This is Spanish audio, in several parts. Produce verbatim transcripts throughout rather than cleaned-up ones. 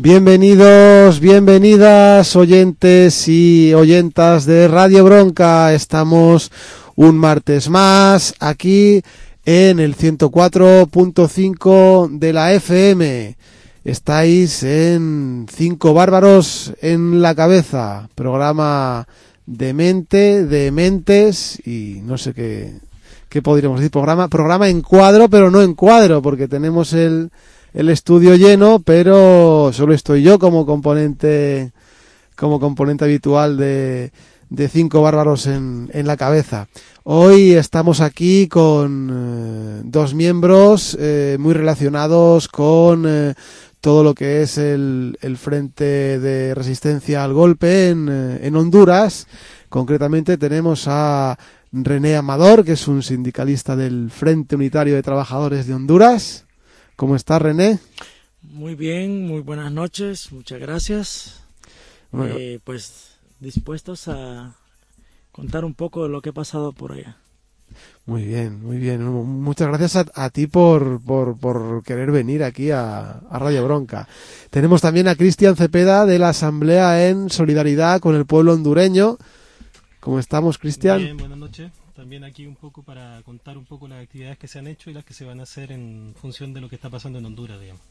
Bienvenidos, bienvenidas oyentes y oyentas de Radio Bronca. Estamos un martes más aquí en el ciento cuatro punto cinco de la F M. Estáis en Cinco Bárbaros en la Cabeza, programa de mente, de mentes y no sé qué, qué podríamos decir, programa, programa en cuadro, pero no en cuadro, porque tenemos el... el estudio lleno, pero solo estoy yo como componente como componente habitual de, de Cinco Bárbaros en, en la Cabeza. Hoy estamos aquí con eh, dos miembros eh, muy relacionados con eh, todo lo que es el, el Frente de Resistencia al Golpe en, eh, en Honduras. Concretamente tenemos a René Amador, que es un sindicalista del Frente Unitario de Trabajadores de Honduras. ¿Cómo está, René? Muy bien, muy buenas noches, muchas gracias. Bueno. Eh, pues dispuestos a contar un poco de lo que ha pasado por allá. Muy bien, muy bien. Muchas gracias a, a ti por, por, por querer venir aquí a, a Radio Bronca. Tenemos también a Cristian Cepeda de la Asamblea en Solidaridad con el Pueblo Hondureño. ¿Cómo estamos, Cristian? Bien, buenas noches. También aquí un poco para contar un poco las actividades que se han hecho y las que se van a hacer en función de lo que está pasando en Honduras, digamos.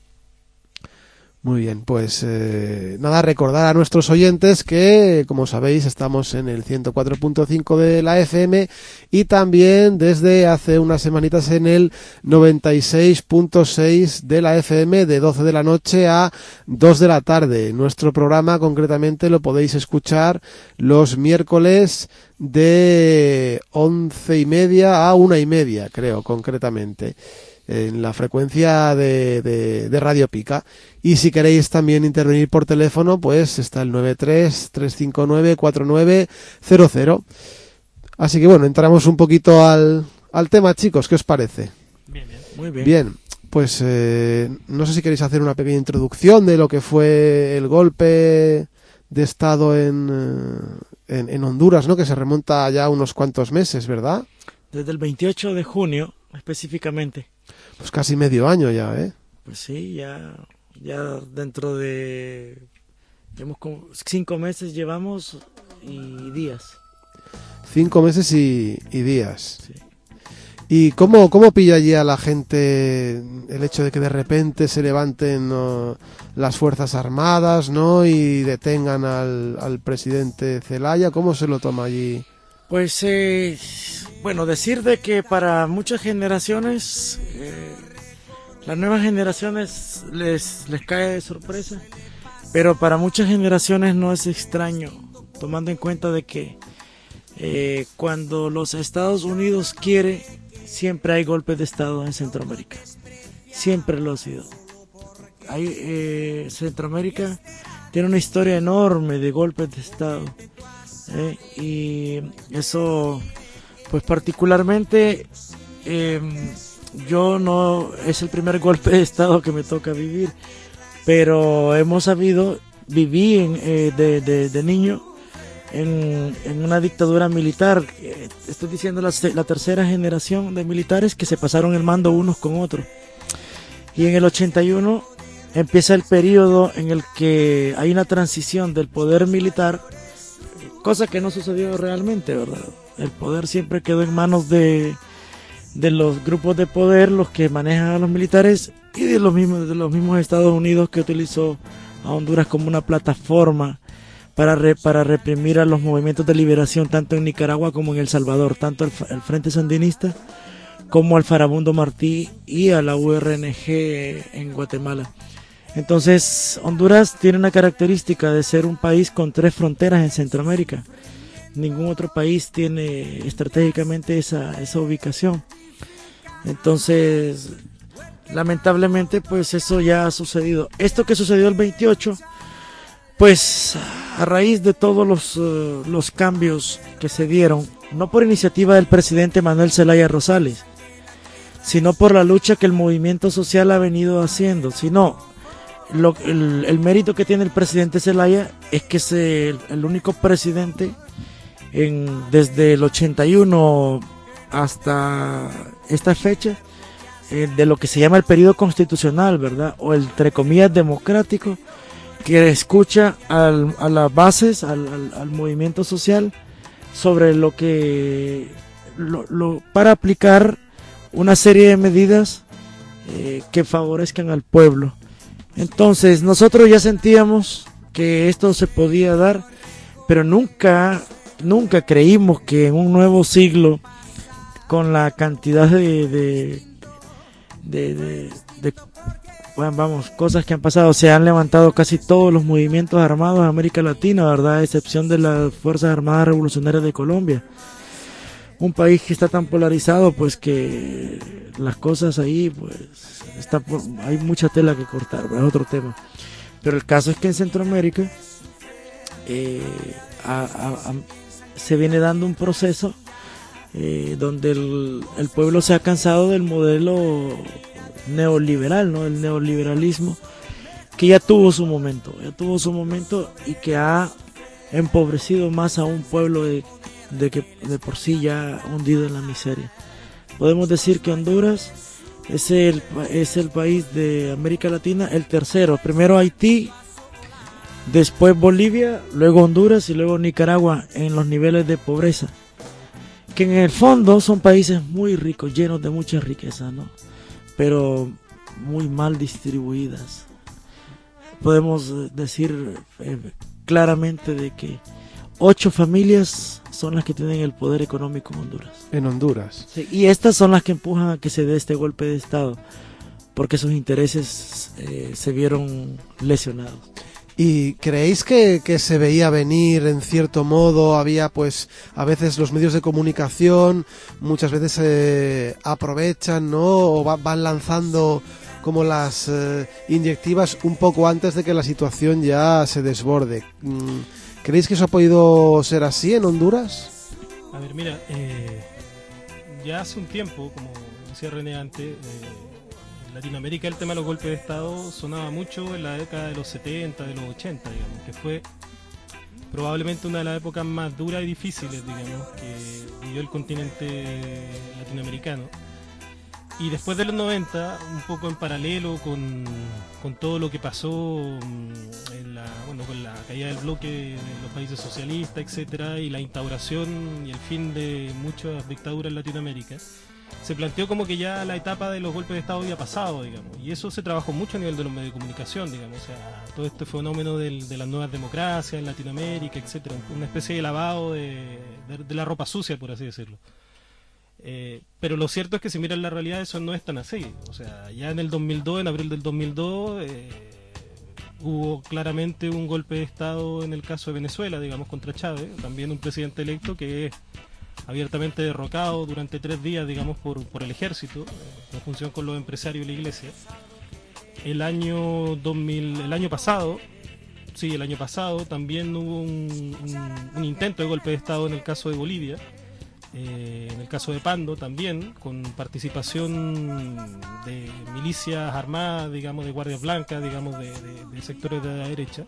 Muy bien, pues eh, nada, recordar a nuestros oyentes que, como sabéis, estamos en el ciento cuatro punto cinco de la F M y también desde hace unas semanitas en el noventa y seis punto seis de la F M de doce de la noche a dos de la tarde. Nuestro programa concretamente lo podéis escuchar los miércoles de once y media a una y media, creo, concretamente, en la frecuencia de, de, de Radio Pica. Y si queréis también intervenir por teléfono, pues está el nueve tres, tres cinco nueve, cuatro nueve cero cero. Así que bueno, entramos un poquito al, al tema, chicos, ¿qué os parece? Bien, bien. Muy bien. Bien, pues eh, no sé si queréis hacer una pequeña introducción de lo que fue el golpe de Estado en, en, en Honduras, ¿no? Que se remonta ya unos cuantos meses, ¿verdad? Desde el veintiocho de junio, específicamente. Pues casi medio año ya, ¿eh? Pues sí, ya, ya dentro de hemos como cinco meses llevamos y días. Cinco meses y, y días. Sí. ¿Y cómo, cómo pilla allí a la gente el hecho de que de repente se levanten ¿no? las Fuerzas Armadas, ¿no? Y detengan al, al presidente Zelaya? ¿Cómo se lo toma allí? Pues, eh, bueno, decir de que para muchas generaciones, eh, las nuevas generaciones les, les cae de sorpresa, pero para muchas generaciones no es extraño, tomando en cuenta de que eh, cuando los Estados Unidos quiere, siempre hay golpes de Estado en Centroamérica, siempre lo ha sido. Hay, eh, Centroamérica tiene una historia enorme de golpes de Estado. Eh, y eso, pues particularmente, eh, yo no es el primer golpe de Estado que me toca vivir, pero hemos sabido, viví en, eh, de, de, de niño en, en una dictadura militar. Eh, estoy diciendo la, la tercera generación de militares que se pasaron el mando unos con otros. Y en el ochenta y uno empieza el periodo en el que hay una transición del poder militar, cosa que no sucedió realmente, ¿verdad? El poder siempre quedó en manos de, de los grupos de poder, los que manejan a los militares, y de los mismos, de los mismos Estados Unidos, que utilizó a Honduras como una plataforma para, re, para reprimir a los movimientos de liberación, tanto en Nicaragua como en El Salvador, tanto al, al Frente Sandinista como al Farabundo Martí y a la U R N G en Guatemala. Entonces, Honduras tiene una característica de ser un país con tres fronteras en Centroamérica. Ningún otro país tiene estratégicamente esa, esa ubicación. Entonces, lamentablemente, pues eso ya ha sucedido. Esto que sucedió el veintiocho, pues a raíz de todos los, uh, los cambios que se dieron, no por iniciativa del presidente Manuel Zelaya Rosales, sino por la lucha que el movimiento social ha venido haciendo, sino... Lo, el, el mérito que tiene el presidente Zelaya es que es el, el único presidente en, desde el ochenta y uno hasta esta fecha eh, de lo que se llama el periodo constitucional, ¿verdad? O el, entre comillas, democrático, que escucha al, a las bases, al, al, al movimiento social, sobre lo que lo, lo, para aplicar una serie de medidas eh, que favorezcan al pueblo. Entonces nosotros ya sentíamos que esto se podía dar, pero nunca nunca creímos que en un nuevo siglo, con la cantidad de de, de, de, de bueno, vamos, cosas que han pasado, se han levantado casi todos los movimientos armados en América Latina, ¿verdad? A excepción de las Fuerzas Armadas Revolucionarias de Colombia. Un país que está tan polarizado, pues que las cosas ahí, pues está, hay mucha tela que cortar, es otro tema. Pero el caso es que en Centroamérica eh, a, a, a, se viene dando un proceso eh, donde el, el pueblo se ha cansado del modelo neoliberal, ¿no? El neoliberalismo que ya tuvo su momento, ya tuvo su momento y que ha empobrecido más a un pueblo de, de que de por sí ya hundido en la miseria. Podemos decir que Honduras es el, es el país de América Latina, el tercero, primero Haití, después Bolivia, luego Honduras y luego Nicaragua en los niveles de pobreza, que en el fondo son países muy ricos, llenos de mucha riqueza, ¿no? Pero muy mal distribuidas. Podemos decir eh, claramente de que ocho familias son las que tienen el poder económico en Honduras. En Honduras. Sí, y estas son las que empujan a que se dé este golpe de Estado, porque sus intereses eh, se vieron lesionados. ¿Y creéis que, que se veía venir en cierto modo? Había pues a veces los medios de comunicación muchas veces eh, aprovechan, ¿no? O va, van lanzando como las eh, inyectivas un poco antes de que la situación ya se desborde. ¿Creéis que eso ha podido ser así en Honduras? A ver, mira, eh, ya hace un tiempo, como decía René antes, eh, en Latinoamérica el tema de los golpes de Estado sonaba mucho en la década de los setenta, de los ochenta, digamos, que fue probablemente una de las épocas más duras y difíciles, digamos, que vivió el continente latinoamericano. Y después de los noventa, un poco en paralelo con, con todo lo que pasó en la, bueno, con la caída del bloque de los países socialistas, etcétera, y la instauración y el fin de muchas dictaduras en Latinoamérica, se planteó como que ya la etapa de los golpes de Estado había pasado, digamos, y eso se trabajó mucho a nivel de los medios de comunicación, digamos, o sea, todo este fenómeno del, de las nuevas democracias en Latinoamérica, etcétera, una especie de lavado de, de, de la ropa sucia, por así decirlo. Eh, pero lo cierto es que si miran la realidad eso no es tan así. O sea, ya en el dos mil dos, en abril del dos mil dos, eh, hubo claramente un golpe de Estado en el caso de Venezuela, digamos, contra Chávez, también un presidente electo que es abiertamente derrocado durante tres días, digamos, por, por el ejército, eh, en función con los empresarios y la iglesia. El año dos mil, el año pasado, sí, el año pasado también hubo un, un, un intento de golpe de Estado en el caso de Bolivia. Eh, en el caso de Pando también, con participación de milicias armadas, digamos, de guardias blancas, digamos, de, de, de sectores de la derecha.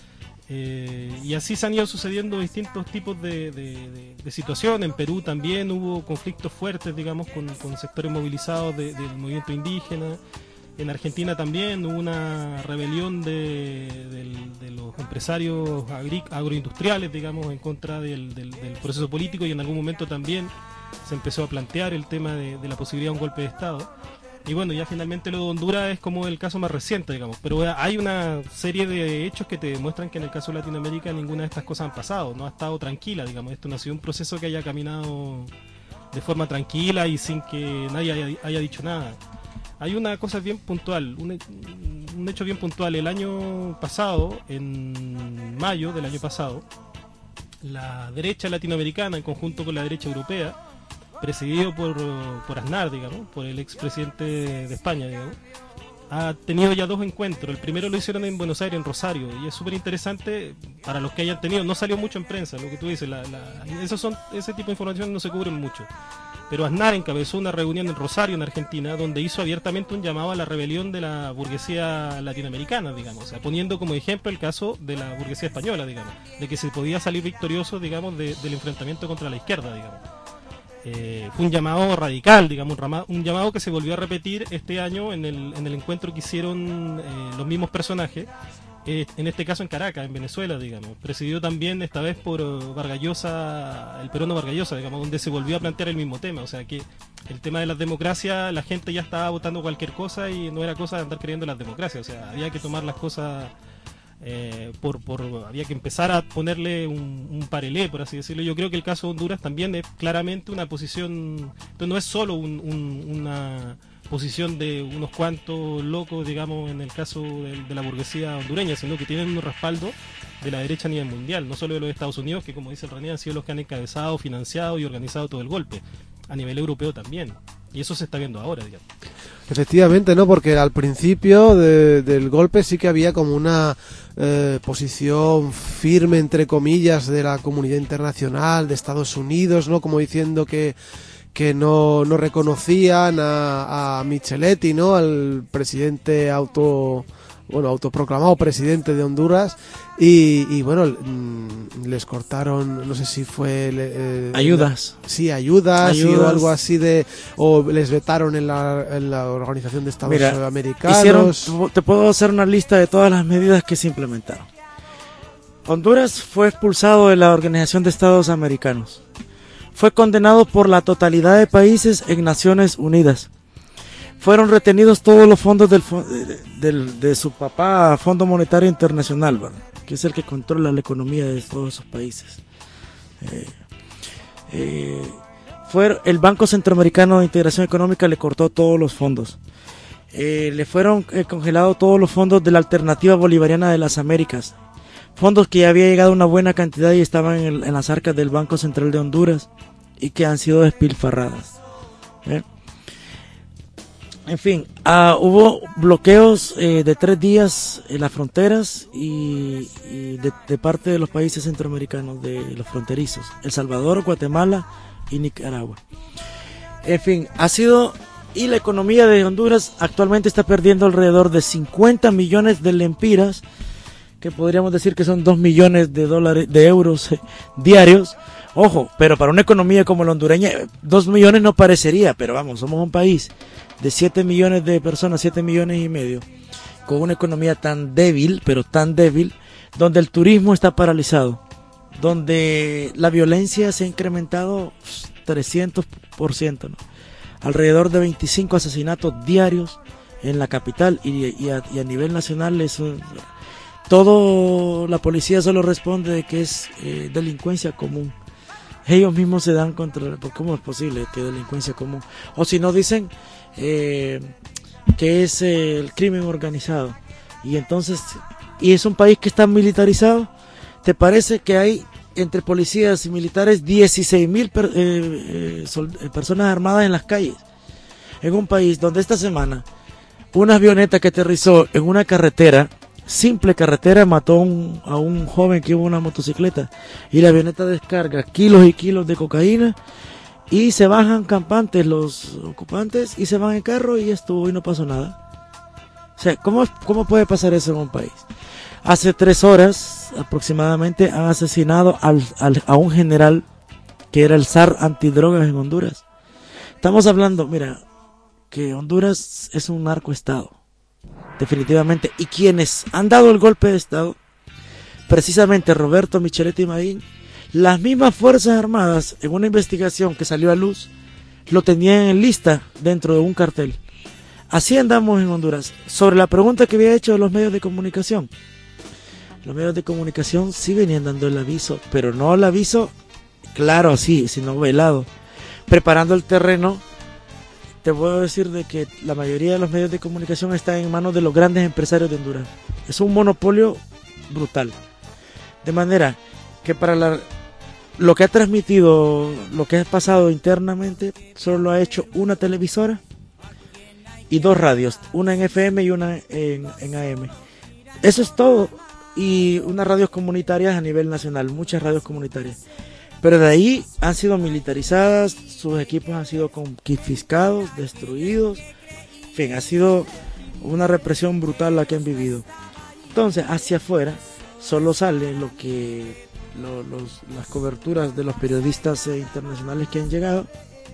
Eh, y así se han ido sucediendo distintos tipos de, de, de, de situaciones. En Perú también hubo conflictos fuertes, digamos, con, con sectores movilizados de, del movimiento indígena. En Argentina también hubo una rebelión de, de, de los empresarios agri, agroindustriales, digamos, en contra del, del, del proceso político, y en algún momento también se empezó a plantear el tema de, de la posibilidad de un golpe de Estado. Y bueno, ya finalmente lo de Honduras es como el caso más reciente, digamos, pero hay una serie de hechos que te demuestran que en el caso de Latinoamérica ninguna de estas cosas han pasado, no ha estado tranquila, digamos, esto no ha sido un proceso que haya caminado de forma tranquila y sin que nadie haya, haya dicho nada. Hay una cosa bien puntual, un, un hecho bien puntual. El año pasado, en mayo del año pasado, la derecha latinoamericana, en conjunto con la derecha europea, presidido por, por Aznar, digamos, por el expresidente de España, digamos, ha tenido ya dos encuentros. El primero lo hicieron en Buenos Aires, en Rosario, y es súper interesante para los que hayan tenido. No salió mucho en prensa, lo que tú dices, la, la, esos son, ese tipo de información no se cubren mucho. Pero Aznar encabezó una reunión en Rosario, en Argentina, donde hizo abiertamente un llamado a la rebelión de la burguesía latinoamericana, digamos, o sea, poniendo como ejemplo el caso de la burguesía española, digamos, de que se podía salir victorioso, digamos, de, del enfrentamiento contra la izquierda, digamos. Eh, fue un llamado radical, digamos, un llamado que se volvió a repetir este año en el, en el encuentro que hicieron eh, los mismos personajes eh, en este caso en Caracas, en Venezuela, digamos. Presidió también esta vez por uh, Vargas Llosa, el peruano Vargas Llosa, digamos, donde se volvió a plantear el mismo tema. O sea que el tema de las democracias, la gente ya estaba votando cualquier cosa y no era cosa de andar creyendo en las democracias. O sea, había que tomar las cosas eh, por, por, había que empezar a ponerle un, un parelé, por así decirlo. Yo creo que el caso de Honduras también es claramente una posición, no es solo un, un, una posición de unos cuantos locos, digamos, en el caso de, de la burguesía hondureña, sino que tienen un respaldo de la derecha a nivel mundial, no solo de los Estados Unidos, que como dice el René, han sido los que han encabezado, financiado y organizado todo el golpe, a nivel europeo también, y eso se está viendo ahora, digamos. Efectivamente, ¿no? Porque al principio de, del golpe sí que había como una eh, posición firme, entre comillas, de la comunidad internacional, de Estados Unidos, ¿no? Como diciendo que que no, no reconocían a, a Micheletti, ¿no? Al presidente auto, bueno, autoproclamado presidente de Honduras, y, y bueno, les cortaron, no sé si fue eh, ayudas, la, sí, ayudas, ayudas. Y, o algo así de, o les vetaron en la, en la Organización de Estados Mira, Americanos. Hicieron, te puedo hacer una lista de todas las medidas que se implementaron. Honduras fue expulsado de la Organización de Estados Americanos. Fue condenado por la totalidad de países en Naciones Unidas. Fueron retenidos todos los fondos del, del, de su papá, Fondo Monetario Internacional, ¿verdad? Que es el que controla la economía de todos esos países. Eh, eh, fue, el Banco Centroamericano de Integración Económica le cortó todos los fondos. Eh, le fueron eh, congelados todos los fondos de la Alternativa Bolivariana de las Américas. Fondos que ya había llegado una buena cantidad y estaban en, el, en las arcas del Banco Central de Honduras y que han sido despilfarradas. ¿Eh? En fin, uh, hubo bloqueos eh, de tres días en las fronteras y, y de, de parte de los países centroamericanos, de los fronterizos, El Salvador, Guatemala y Nicaragua. En fin, ha sido, y la economía de Honduras actualmente está perdiendo alrededor de cincuenta millones de lempiras, que podríamos decir que son dos millones de dólares, de euros eh, diarios. Ojo, pero para una economía como la hondureña, dos millones no parecería, pero vamos, somos un país de siete millones de personas, siete millones y medio, con una economía tan débil, pero tan débil, donde el turismo está paralizado, donde la violencia se ha incrementado trescientos por ciento, ¿no? Alrededor de veinticinco asesinatos diarios en la capital y, y, a, y a nivel nacional eso... Todo, la policía solo responde de que es eh, delincuencia común. Ellos mismos se dan contra, ¿cómo es posible que delincuencia común? O si no dicen eh, que es eh, el crimen organizado. Y entonces, y es un país que está militarizado. ¿Te parece que hay entre policías y militares dieciséis mil per, eh, eh, personas armadas en las calles? En un país donde esta semana una avioneta que aterrizó en una carretera, simple carretera, mató un, a un joven que iba en una motocicleta, y la avioneta descarga kilos y kilos de cocaína y se bajan campantes los ocupantes y se van en carro y estuvo y no pasó nada. O sea, ¿cómo, cómo puede pasar eso en un país? Hace tres horas aproximadamente han asesinado al, al, a un general que era el zar antidrogas en Honduras. Estamos hablando, mira, que Honduras es un narcoestado. Definitivamente, y quienes han dado el golpe de estado, precisamente Roberto Micheletti Maín, las mismas fuerzas armadas, en una investigación que salió a luz, lo tenían en lista dentro de un cartel. Así andamos en Honduras. Sobre la pregunta que había hecho de los medios de comunicación, los medios de comunicación sí venían dando el aviso, pero no el aviso claro así, sino velado, preparando el terreno. Te puedo decir de que la mayoría de los medios de comunicación están en manos de los grandes empresarios de Honduras. Es un monopolio brutal. De manera que para la, lo que ha transmitido, lo que ha pasado internamente, solo lo ha hecho una televisora y dos radios, una en F M y una en, en A M. Eso es todo. Y unas radios comunitarias a nivel nacional, muchas radios comunitarias. Pero de ahí han sido militarizadas, sus equipos han sido confiscados, destruidos. En fin, ha sido una represión brutal la que han vivido. Entonces, hacia afuera solo sale lo que lo, los, las coberturas de los periodistas eh, internacionales que han llegado.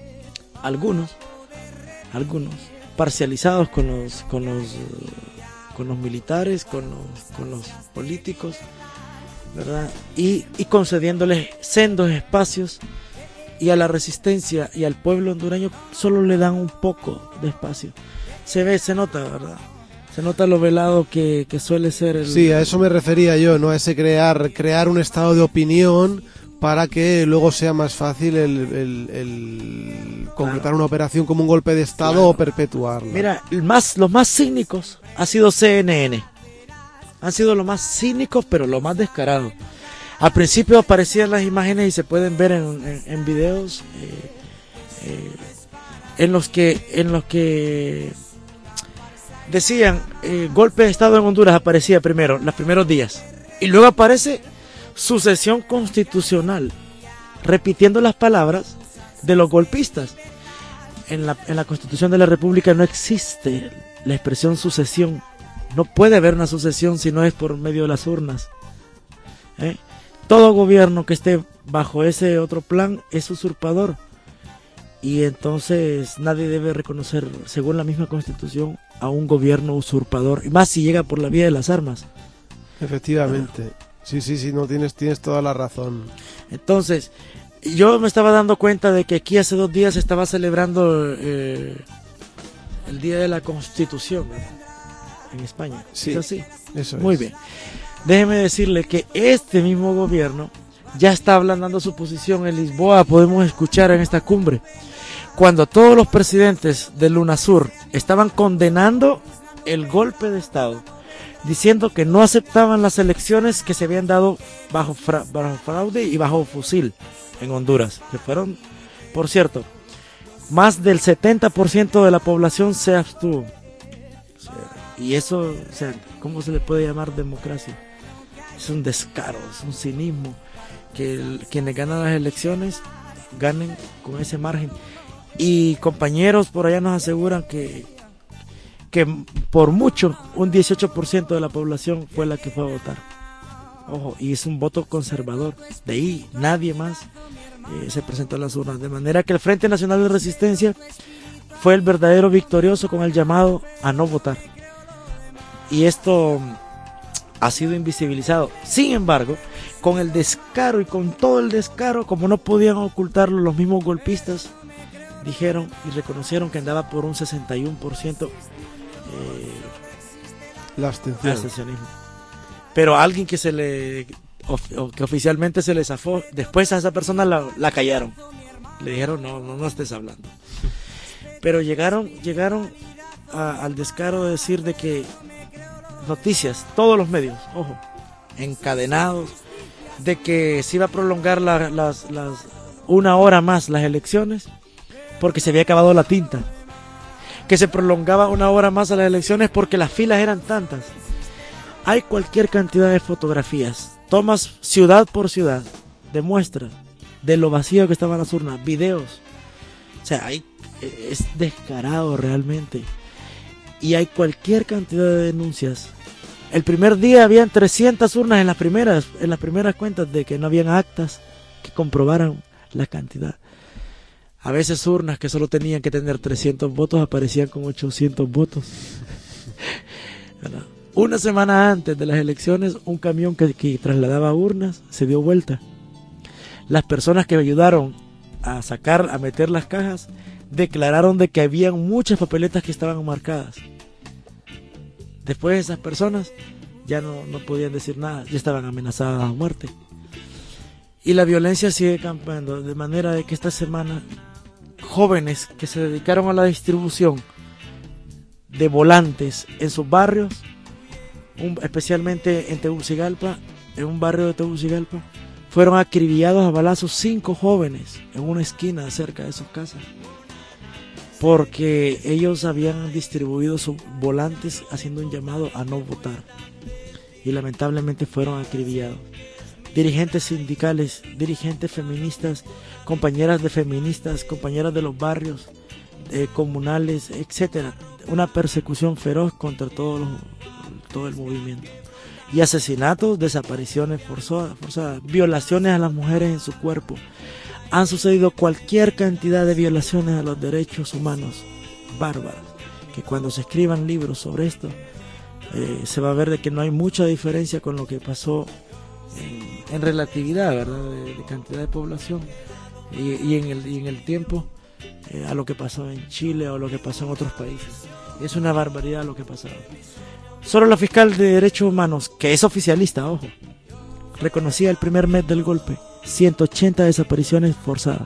Algunos, algunos parcializados con los con los con los militares, con los, con los políticos, ¿verdad? Y, y concediéndoles sendos espacios, y a la resistencia y al pueblo hondureño solo le dan un poco de espacio. Se ve, se nota, ¿verdad? Se nota lo velado que, que suele ser el... Sí, a eso me refería yo, ¿no? A ese crear, crear un estado de opinión para que luego sea más fácil el, el, el concretar claro. una operación como un golpe de Estado claro. o perpetuarla. Mira, el más, los más cínicos ha sido C N N. Han sido los más cínicos, pero los más descarados. Al principio aparecían las imágenes y se pueden ver en, en, en videos eh, eh, en los que en los que decían eh, golpe de Estado en Honduras. Aparecía primero, los primeros días, y luego aparece sucesión constitucional, repitiendo las palabras de los golpistas. En la, en la Constitución de la República no existe la expresión sucesión. No puede haber una sucesión si no es por medio de las urnas. ¿Eh? Todo gobierno que esté bajo ese otro plan es usurpador, y entonces nadie debe reconocer, según la misma Constitución, a un gobierno usurpador, y más si llega por la vía de las armas. Efectivamente. Ah. Sí, sí, sí, no tienes, tienes toda la razón. Entonces, yo me estaba dando cuenta de que aquí hace dos días se estaba celebrando eh, el Día de la Constitución, ¿verdad? En España. Sí, ¿es así? Eso Muy es. bien. Déjeme decirle que este mismo gobierno ya está ablandando su posición en Lisboa. Podemos escuchar en esta cumbre, cuando todos los presidentes del UNASUR estaban condenando el golpe de Estado, diciendo que no aceptaban las elecciones que se habían dado bajo, fra bajo fraude y bajo fusil en Honduras, que fueron, por cierto, más del setenta por ciento de la población se abstuvo. Y eso, o sea, ¿cómo se le puede llamar democracia? Es un descaro, es un cinismo, que el, quienes ganan las elecciones ganen con ese margen. Y compañeros por allá nos aseguran que que por mucho un dieciocho por ciento de la población fue la que fue a votar. Ojo, y es un voto conservador. De ahí nadie más eh, se presentó a las urnas. De manera que el Frente Nacional de Resistencia fue el verdadero victorioso con el llamado a no votar. Y esto ha sido invisibilizado. Sin embargo, con el descaro y con todo el descaro, como no podían ocultarlo, los mismos golpistas dijeron y reconocieron que andaba por un sesenta y uno por ciento eh, la abstención. abstencionismo. Pero alguien que se le of, que oficialmente se le zafó, después a esa persona la, la callaron, le dijeron no, no, no estés hablando. Pero llegaron, llegaron a, al descaro de decir de que noticias, todos los medios, ojo, encadenados, de que se iba a prolongar la, las, las una hora más las elecciones porque se había acabado la tinta, que se prolongaba una hora más a las elecciones porque las filas eran tantas. Hay cualquier cantidad de fotografías, tomas ciudad por ciudad, de muestras de lo vacío que estaban las urnas, videos. O sea, hay, es descarado realmente. Y hay cualquier cantidad de denuncias. El primer día habían trescientas urnas en las primeras, en las primeras cuentas, de que no habían actas que comprobaran la cantidad. A veces urnas que solo tenían que tener trescientos votos aparecían con ochocientos votos. ¿Verdad? Una semana antes de las elecciones, un camión que, que trasladaba urnas se dio vuelta. Las personas que ayudaron a sacar, a meter las cajas, declararon de que habían muchas papeletas que estaban marcadas. Después esas personas ya no, no podían decir nada, ya estaban amenazadas a muerte. Y la violencia sigue campando, de manera de que esta semana jóvenes que se dedicaron a la distribución de volantes en sus barrios, un, especialmente en Tegucigalpa, en un barrio de Tegucigalpa, fueron acribillados a balazos cinco jóvenes en una esquina cerca de sus casas, porque ellos habían distribuido sus volantes haciendo un llamado a no votar, y lamentablemente fueron acribillados. Dirigentes sindicales, dirigentes feministas, compañeras de feministas, compañeras de los barrios eh, comunales, etcétera. Una persecución feroz contra todo, los, todo el movimiento. Y asesinatos, desapariciones forzadas, forzadas, violaciones a las mujeres en su cuerpo. Han sucedido cualquier cantidad de violaciones a los derechos humanos bárbaras, que cuando se escriban libros sobre esto eh, se va a ver de que no hay mucha diferencia con lo que pasó en, en relatividad, ¿verdad? De, de cantidad de población y, y, en, el, y en el tiempo eh, a lo que pasó en Chile o lo que pasó en otros países. Es una barbaridad lo que pasaba. Solo la fiscal de Derechos Humanos, que es oficialista, ojo, reconocía el primer mes del golpe ciento ochenta desapariciones forzadas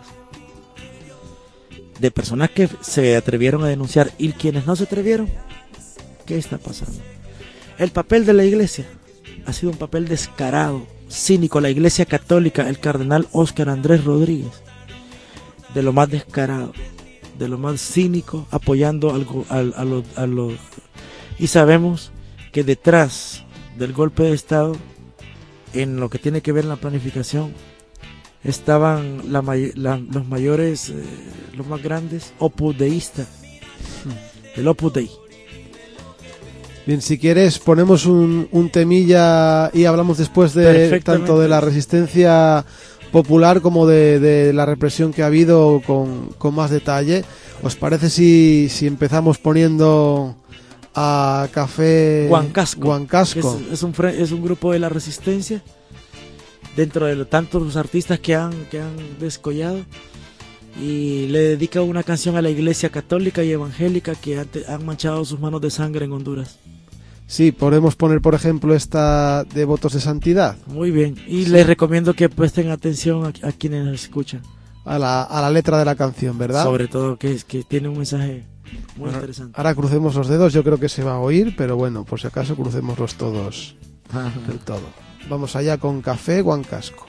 de personas que se atrevieron a denunciar. Y quienes no se atrevieron, ¿qué está pasando? El papel de la iglesia ha sido un papel descarado, cínico. La iglesia católica, el cardenal Óscar Andrés Rodríguez, de lo más descarado, de lo más cínico, apoyando algo, a, a los a lo, y sabemos que detrás del golpe de Estado, en lo que tiene que ver en la planificación, estaban la may la, los mayores, eh, los más grandes opusdeístas, el Opus Dei. Bien, si quieres ponemos un, un temilla y hablamos después de tanto de la resistencia popular como de, de la represión que ha habido con, con más detalle. ¿Os parece si, si empezamos poniendo a Café Huancasco? Huancasco. Es, es, un, es un grupo de la resistencia, dentro de tantos los artistas que han, que han descollado, y le dedica una canción a la iglesia católica y evangélica que han, han manchado sus manos de sangre en Honduras. Sí, podemos poner por ejemplo esta de Votos de Santidad. Muy bien, y sí. Les recomiendo que presten atención a, a quienes nos escuchan. A la, a la letra de la canción, ¿verdad? Sobre todo que, que tiene un mensaje muy bueno, interesante. Ahora crucemos los dedos, yo creo que se va a oír, pero bueno, por si acaso crucémoslos todos del todo. Vamos allá con Café Huancasco.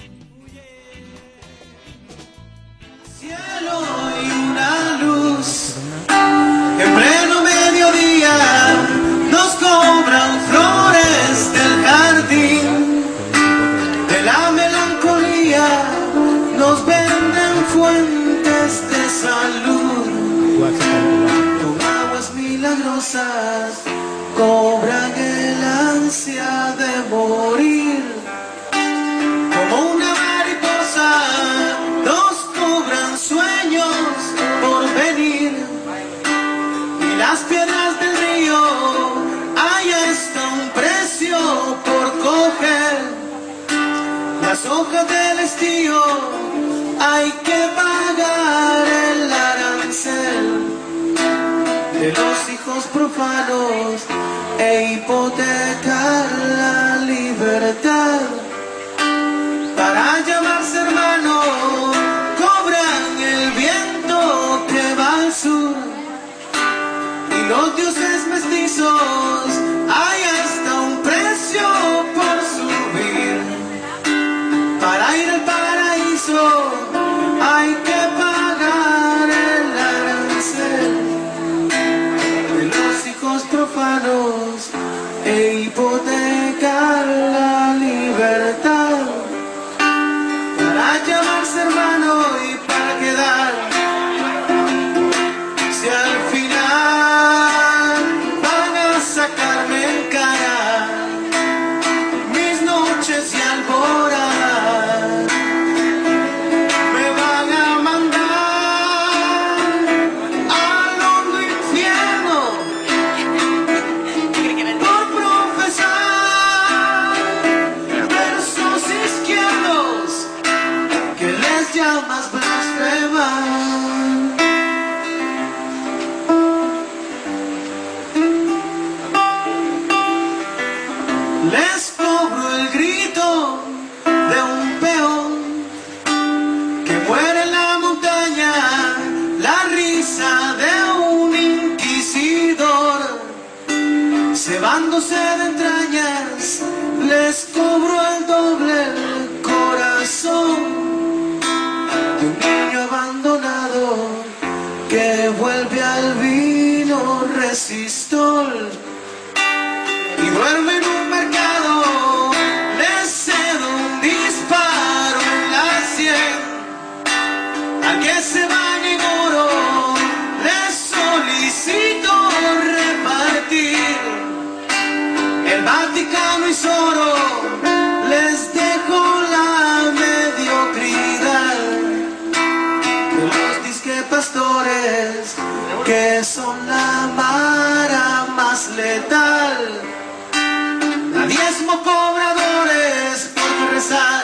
Cielo y una luz, en pleno mediodía, nos cobran flores del jardín, de la melancolía, nos venden fuentes de salud, con aguas milagrosas, cobran el ansia de morir, como una mariposa, nos cobran sueños por venir, y las piedras del río, hay hasta un precio por coger, las hojas del estío, hay que pagar el arancel de los hijos profanos e hipotecar la libertad. Para llamarse hermano, cobran el viento que va al sur, y los dioses mestizos, hay hasta un precio por subir. Para ir al paraíso, hay que pagar el arancel de los hijos profanos e hipotecar la libertad. Para llamarse hermano y para quedar, si al final van a sacarme en cara mis noches y alboradas, me van a mandar al hondo infierno por profesar versos izquierdos que les llamas blasfemar. Les cobro el grito de un peón que muere en la montaña, la risa de un inquisidor, cebándose de entrañas, les cobro el doble el corazón de un niño abandonado que vuelve al vino resistol y duerme en un mercado, le cedo un disparo en la sien, al que se baña en oro, le solicito repartir el Vaticano y Soro, les dejo la mediocridad de los disque pastores, que son la mara más letal. mismos cobradores por rezar.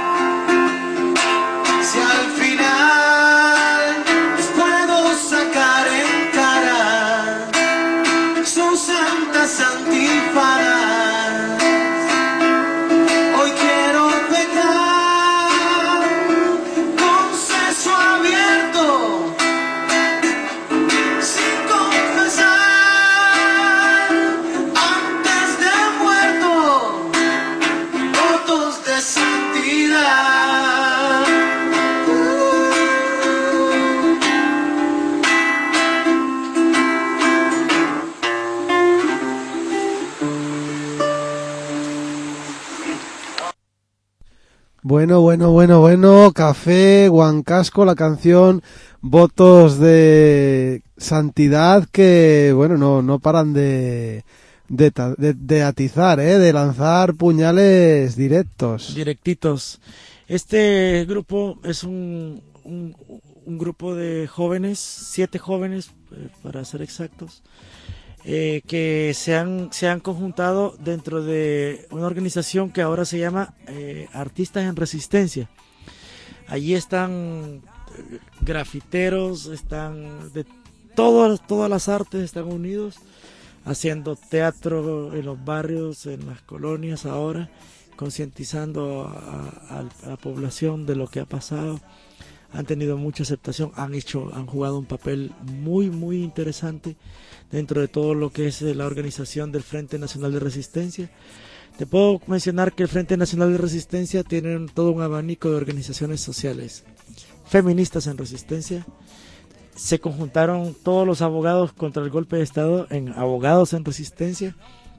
Si al final les puedo sacar en cara sus santas antífonas, hoy quiero pecar con seso abierto, sin confesar, antes de muerto, votos de santidad. Bueno, bueno, bueno, bueno, Café, Huancasco, la canción Votos de Santidad que, bueno, no, no paran de, de, de, de atizar, ¿eh? De lanzar puñales directos. Directitos. Este grupo es un, un, un grupo de jóvenes, siete jóvenes, eh, para ser exactos, eh, que se han, se han conjuntado dentro de una organización que ahora se llama eh, Artistas en Resistencia. Allí están eh, grafiteros, están de todas, todas las artes están unidos, haciendo teatro en los barrios, en las colonias ahora, concientizando a, a, a la población de lo que ha pasado. Han tenido mucha aceptación, han hecho, han jugado un papel muy, muy interesante dentro de todo lo que es la organización del Frente Nacional de Resistencia. Te puedo mencionar que el Frente Nacional de Resistencia tiene todo un abanico de organizaciones sociales, feministas en resistencia. Se conjuntaron todos los abogados contra el golpe de Estado en Abogados en Resistencia.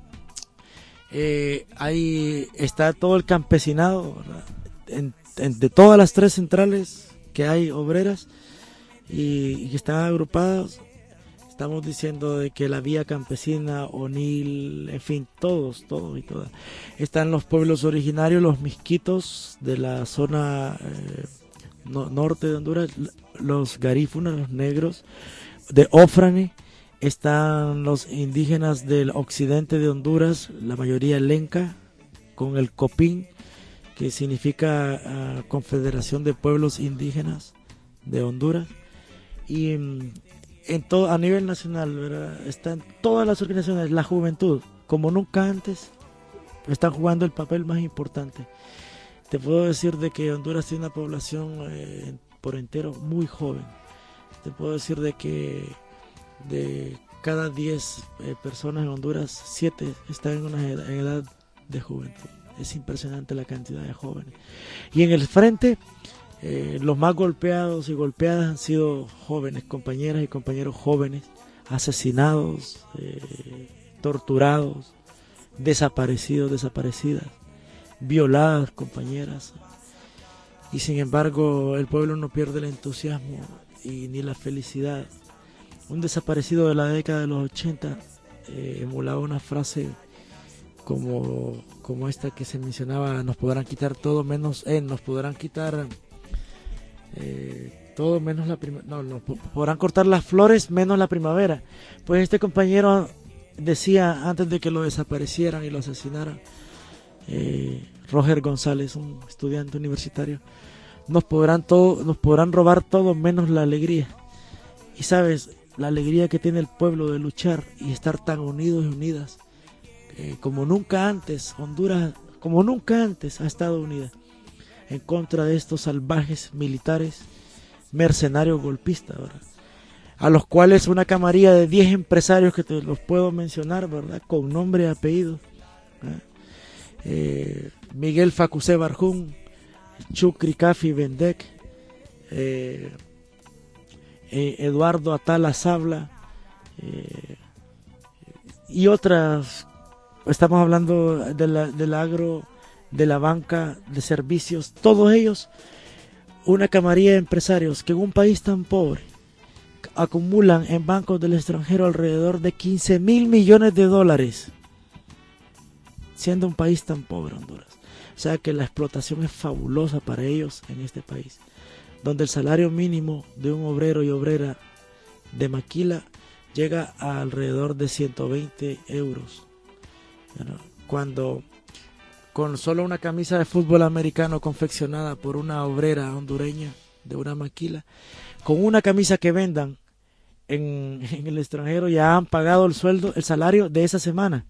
Eh, ahí está todo el campesinado, ¿verdad? En, en, de todas las tres centrales que hay obreras y, y que están agrupadas. Estamos diciendo de que la Vía Campesina, O'Neill, en fin, todos, todos y todas. Están los pueblos originarios, los misquitos de la zona eh, no, norte de Honduras, los garífunas, los negros de Ofrane. Están los indígenas del occidente de Honduras, la mayoría lenca, con el Copín, que significa uh, Confederación de Pueblos Indígenas de Honduras. Y um, en todo, a nivel nacional, ¿verdad? Están todas las organizaciones, la juventud, como nunca antes, están jugando el papel más importante. Te puedo decir de que Honduras tiene una población eh, por entero muy joven. Te puedo decir de que de cada diez eh, personas en Honduras, siete están en una edad, en edad de juventud. Es impresionante la cantidad de jóvenes. Y en el frente, eh, los más golpeados y golpeadas han sido jóvenes, compañeras y compañeros jóvenes, asesinados, eh, torturados, desaparecidos, desaparecidas, violadas, compañeras. Y sin embargo, el pueblo no pierde el entusiasmo y ni la felicidad. Un desaparecido de la década de los ochenta eh, emulaba una frase como, como esta que se mencionaba: nos podrán quitar todo menos eh, nos podrán quitar eh, todo menos la primavera, no, nos podrán cortar las flores menos la primavera. Pues este compañero decía antes de que lo desaparecieran y lo asesinaran, eh, Roger González, un estudiante universitario: nos podrán todo, nos podrán robar todo menos la alegría. Y sabes, la alegría que tiene el pueblo de luchar y estar tan unidos y unidas, eh, como nunca antes. Honduras, como nunca antes, ha estado unida en contra de estos salvajes militares, mercenarios golpistas, ¿verdad? A los cuales una camarilla de diez empresarios que te los puedo mencionar, ¿verdad?, con nombre y apellido, ¿verdad? Eh, Miguel Facusé Barjún, Chucri Cafi Bendec, eh, eh, Eduardo Atala Sabla, eh, y otras. Estamos hablando de la, del agro, de la banca, de servicios, todos ellos, una camarilla de empresarios que en un país tan pobre acumulan en bancos del extranjero alrededor de quince mil millones de dólares, siendo un país tan pobre Honduras. O sea que la explotación es fabulosa para ellos en este país, donde el salario mínimo de un obrero y obrera de maquila llega a alrededor de ciento veinte euros, cuando con solo una camisa de fútbol americano confeccionada por una obrera hondureña de una maquila, con una camisa que vendan en, en el extranjero, ya han pagado el sueldo, el salario de esa semana.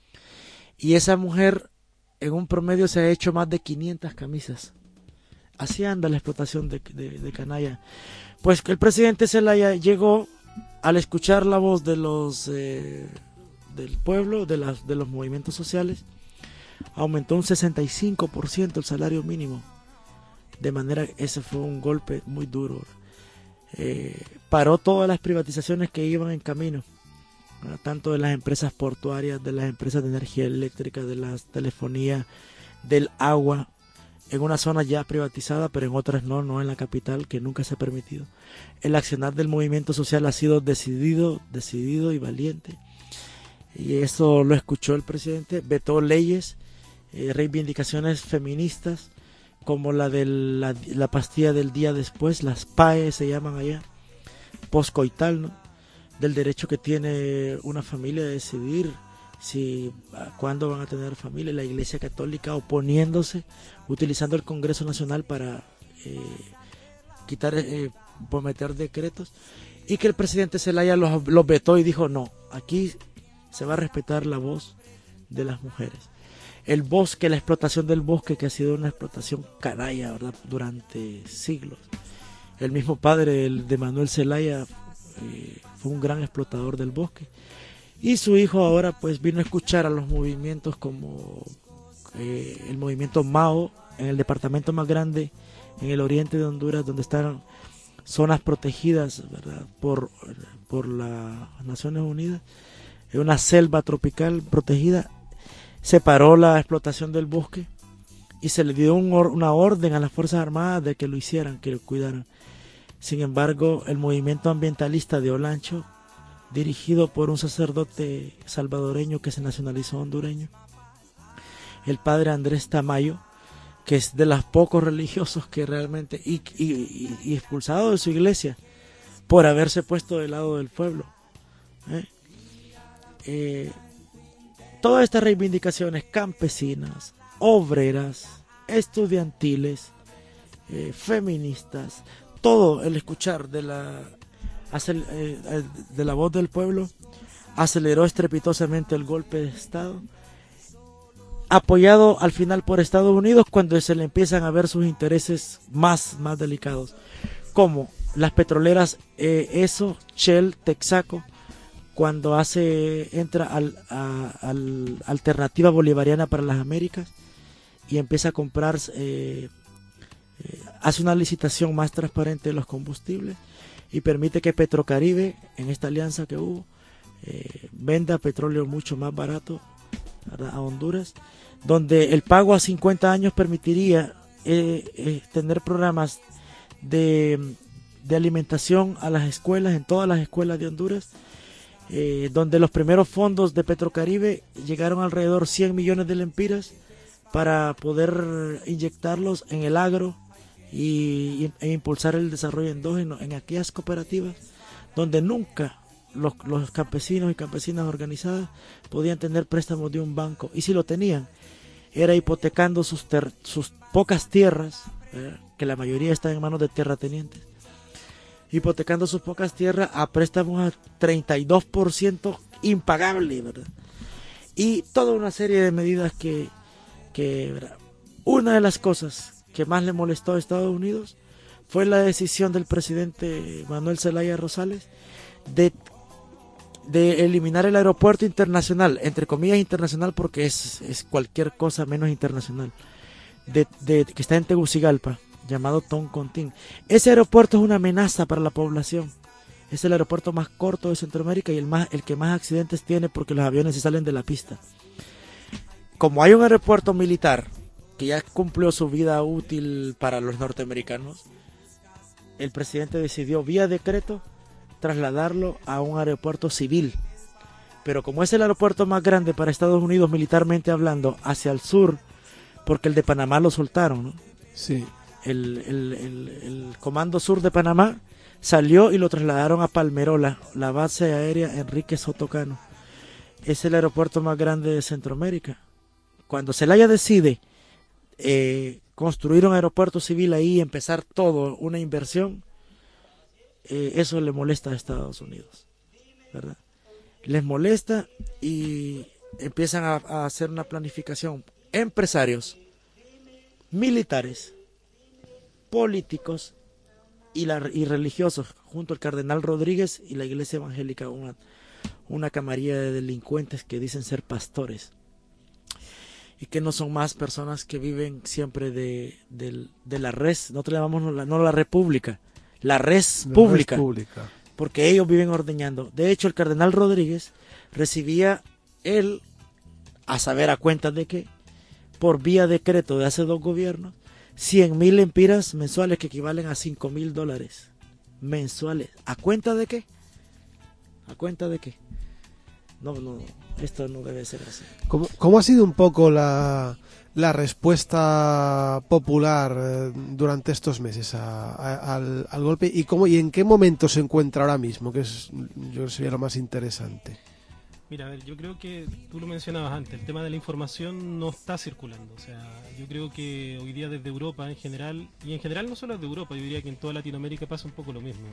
Y esa mujer en un promedio se ha hecho más de quinientas camisas. Así anda la explotación de, de, de canalla. Pues que el presidente Zelaya llegó al escuchar la voz de los eh, del pueblo, de, las, de los movimientos sociales, aumentó un sesenta y cinco por ciento el salario mínimo. De manera que ese fue un golpe muy duro. Eh, paró todas las privatizaciones que iban en camino, ¿verdad? Tanto de las empresas portuarias, de las empresas de energía eléctrica, de la telefonía, del agua, en una zona ya privatizada, pero en otras no, no en la capital, que nunca se ha permitido. El accionar del movimiento social ha sido decidido, decidido y valiente. Y eso lo escuchó el presidente, vetó leyes, eh, reivindicaciones feministas, como la de la, la pastilla del día después, las P A E se llaman allá, poscoital, ¿no? Del derecho que tiene una familia de decidir si cuándo van a tener familia. La Iglesia Católica oponiéndose, utilizando el Congreso Nacional para eh, quitar, eh, prometer decretos, y que el presidente Zelaya los, los vetó y dijo no, aquí se va a respetar la voz de las mujeres. El bosque, la explotación del bosque, que ha sido una explotación canalla, ¿verdad?, durante siglos. El mismo padre el de Manuel Zelaya eh, fue un gran explotador del bosque. Y su hijo ahora pues vino a escuchar a los movimientos como eh, el movimiento Mao, en el departamento más grande en el oriente de Honduras, donde están zonas protegidas, ¿verdad?, por, por las Naciones Unidas, en una selva tropical protegida. Se paró la explotación del bosque y se le dio un or una orden a las Fuerzas Armadas de que lo hicieran, que lo cuidaran. Sin embargo, el movimiento ambientalista de Olancho, dirigido por un sacerdote salvadoreño que se nacionalizó hondureño, el padre Andrés Tamayo, que es de los pocos religiosos que realmente, y, y, y expulsado de su iglesia por haberse puesto del lado del pueblo. ¿eh? Eh, todas estas reivindicaciones campesinas, obreras, estudiantiles, eh, feministas, todo el escuchar de la, de la voz del pueblo aceleró estrepitosamente el golpe de Estado, apoyado al final por Estados Unidos, cuando se le empiezan a ver sus intereses más, más delicados, como las petroleras eh, ESO, Shell, Texaco, cuando hace entra al, a, al Alternativa Bolivariana para las Américas y empieza a comprar, eh, eh, hace una licitación más transparente de los combustibles y permite que Petrocaribe, en esta alianza que hubo, eh, venda petróleo mucho más barato, ¿verdad?, a Honduras, donde el pago a cincuenta años permitiría eh, eh, tener programas de, de alimentación a las escuelas, en todas las escuelas de Honduras, eh, donde los primeros fondos de Petrocaribe llegaron alrededor cien millones de lempiras para poder inyectarlos en el agro y, y, e impulsar el desarrollo endógeno en aquellas cooperativas donde nunca los, los campesinos y campesinas organizadas podían tener préstamos de un banco, y si lo tenían era hipotecando sus, ter, sus pocas tierras, ¿verdad?, que la mayoría están en manos de terratenientes, hipotecando sus pocas tierras a préstamos a treinta y dos por ciento impagable, ¿verdad? Y toda una serie de medidas que, que ¿verdad?, una de las cosas que más le molestó a Estados Unidos fue la decisión del presidente Manuel Zelaya Rosales de, de eliminar el aeropuerto internacional, entre comillas internacional porque es, es cualquier cosa menos internacional, de, de, que está en Tegucigalpa, llamado Toncontín. Ese aeropuerto es una amenaza para la población. Es el aeropuerto más corto de Centroamérica y el, más, el que más accidentes tiene porque los aviones se salen de la pista. Como hay un aeropuerto militar que ya cumplió su vida útil para los norteamericanos, el presidente decidió vía decreto trasladarlo a un aeropuerto civil. Pero como es el aeropuerto más grande para Estados Unidos militarmente hablando, hacia el sur, porque el de Panamá lo soltaron, ¿no? Sí. El, el, el, el Comando Sur de Panamá salió y lo trasladaron a Palmerola, la base aérea Enrique Soto Cano. Es el aeropuerto más grande de Centroamérica, cuando Zelaya decide eh, construir un aeropuerto civil ahí y empezar todo, una inversión, eh, eso le molesta a Estados Unidos, ¿verdad? Les molesta y empiezan a, a hacer una planificación. Empresarios, militares, políticos y, la, y religiosos, junto al cardenal Rodríguez y la iglesia evangélica, una, una camarilla de delincuentes que dicen ser pastores y que no son más personas que viven siempre de, de, de la res, nosotros llamamos la, no la república, la res La pública, res pública, porque ellos viven ordeñando. De hecho, el cardenal Rodríguez recibía él, a saber a cuenta de que, por vía decreto de hace dos gobiernos, cien mil empiras mensuales que equivalen a cinco mil dólares mensuales. ¿A cuenta de qué? ¿A cuenta de qué? No, no, esto no debe ser así. ¿Cómo, cómo ha sido un poco la, la respuesta popular eh, durante estos meses a, a, al, al golpe y cómo y en qué momento se encuentra ahora mismo, que es yo creo que sería lo más interesante? Mira, a ver, yo creo que tú lo mencionabas antes, el tema de la información no está circulando. O sea, yo creo que hoy día desde Europa en general, y en general no solo desde Europa, yo diría que en toda Latinoamérica pasa un poco lo mismo.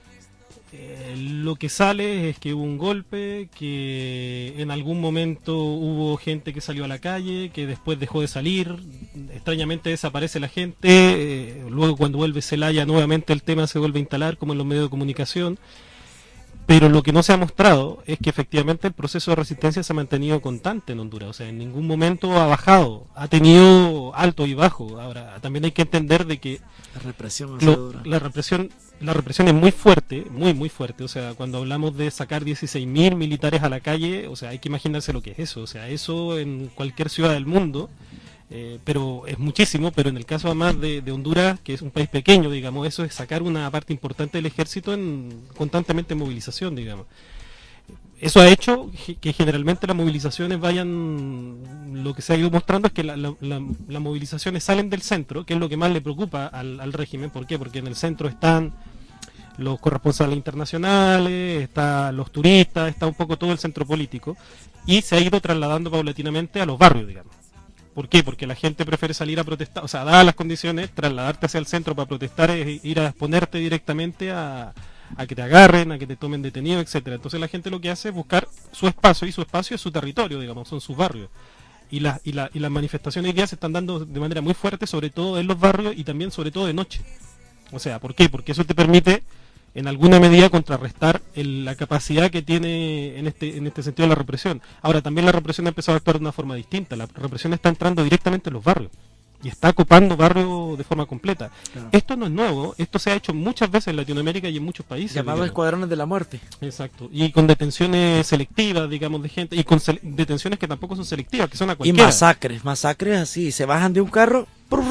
Eh, lo que sale es que hubo un golpe, que en algún momento hubo gente que salió a la calle, que después dejó de salir, extrañamente desaparece la gente, eh, luego cuando vuelve Zelaya nuevamente el tema se vuelve a instalar como en los medios de comunicación. Pero lo que no se ha mostrado es que efectivamente el proceso de resistencia se ha mantenido constante en Honduras, o sea, en ningún momento ha bajado, ha tenido alto y bajo. Ahora, también hay que entender de que La represión, lo, la represión la represión es muy fuerte, muy muy fuerte, o sea, cuando hablamos de sacar dieciséis mil militares a la calle, o sea, hay que imaginarse lo que es eso, o sea, eso en cualquier ciudad del mundo. Eh, pero es muchísimo, pero en el caso además de, de Honduras, que es un país pequeño, digamos, eso es sacar una parte importante del ejército en constantemente movilización, digamos. Eso ha hecho que generalmente las movilizaciones vayan, lo que se ha ido mostrando es que la, la, la, las movilizaciones salen del centro, que es lo que más le preocupa al, al régimen. ¿Por qué? Porque en el centro están los corresponsales internacionales, están los turistas, está un poco todo el centro político, y se ha ido trasladando paulatinamente a los barrios, digamos. ¿Por qué? Porque la gente prefiere salir a protestar, o sea, dadas las condiciones, trasladarte hacia el centro para protestar es ir a exponerte directamente a, a que te agarren, a que te tomen detenido, etcétera. Entonces la gente lo que hace es buscar su espacio, y su espacio es su territorio, digamos, son sus barrios. Y, la, y, la, y las manifestaciones hoy día se están dando de manera muy fuerte, sobre todo en los barrios y también sobre todo de noche. O sea, ¿por qué? Porque eso te permite en alguna medida contrarrestar el, la capacidad que tiene en este en este sentido la represión. Ahora, también la represión ha empezado a actuar de una forma distinta. La represión está entrando directamente en los barrios y está ocupando barrios de forma completa. Claro. Esto no es nuevo, esto se ha hecho muchas veces en Latinoamérica y en muchos países. Llamados escuadrones de la muerte. Exacto, y con detenciones selectivas, digamos, de gente, y con detenciones que tampoco son selectivas, que son a cualquiera. Y masacres, masacres así, se bajan de un carro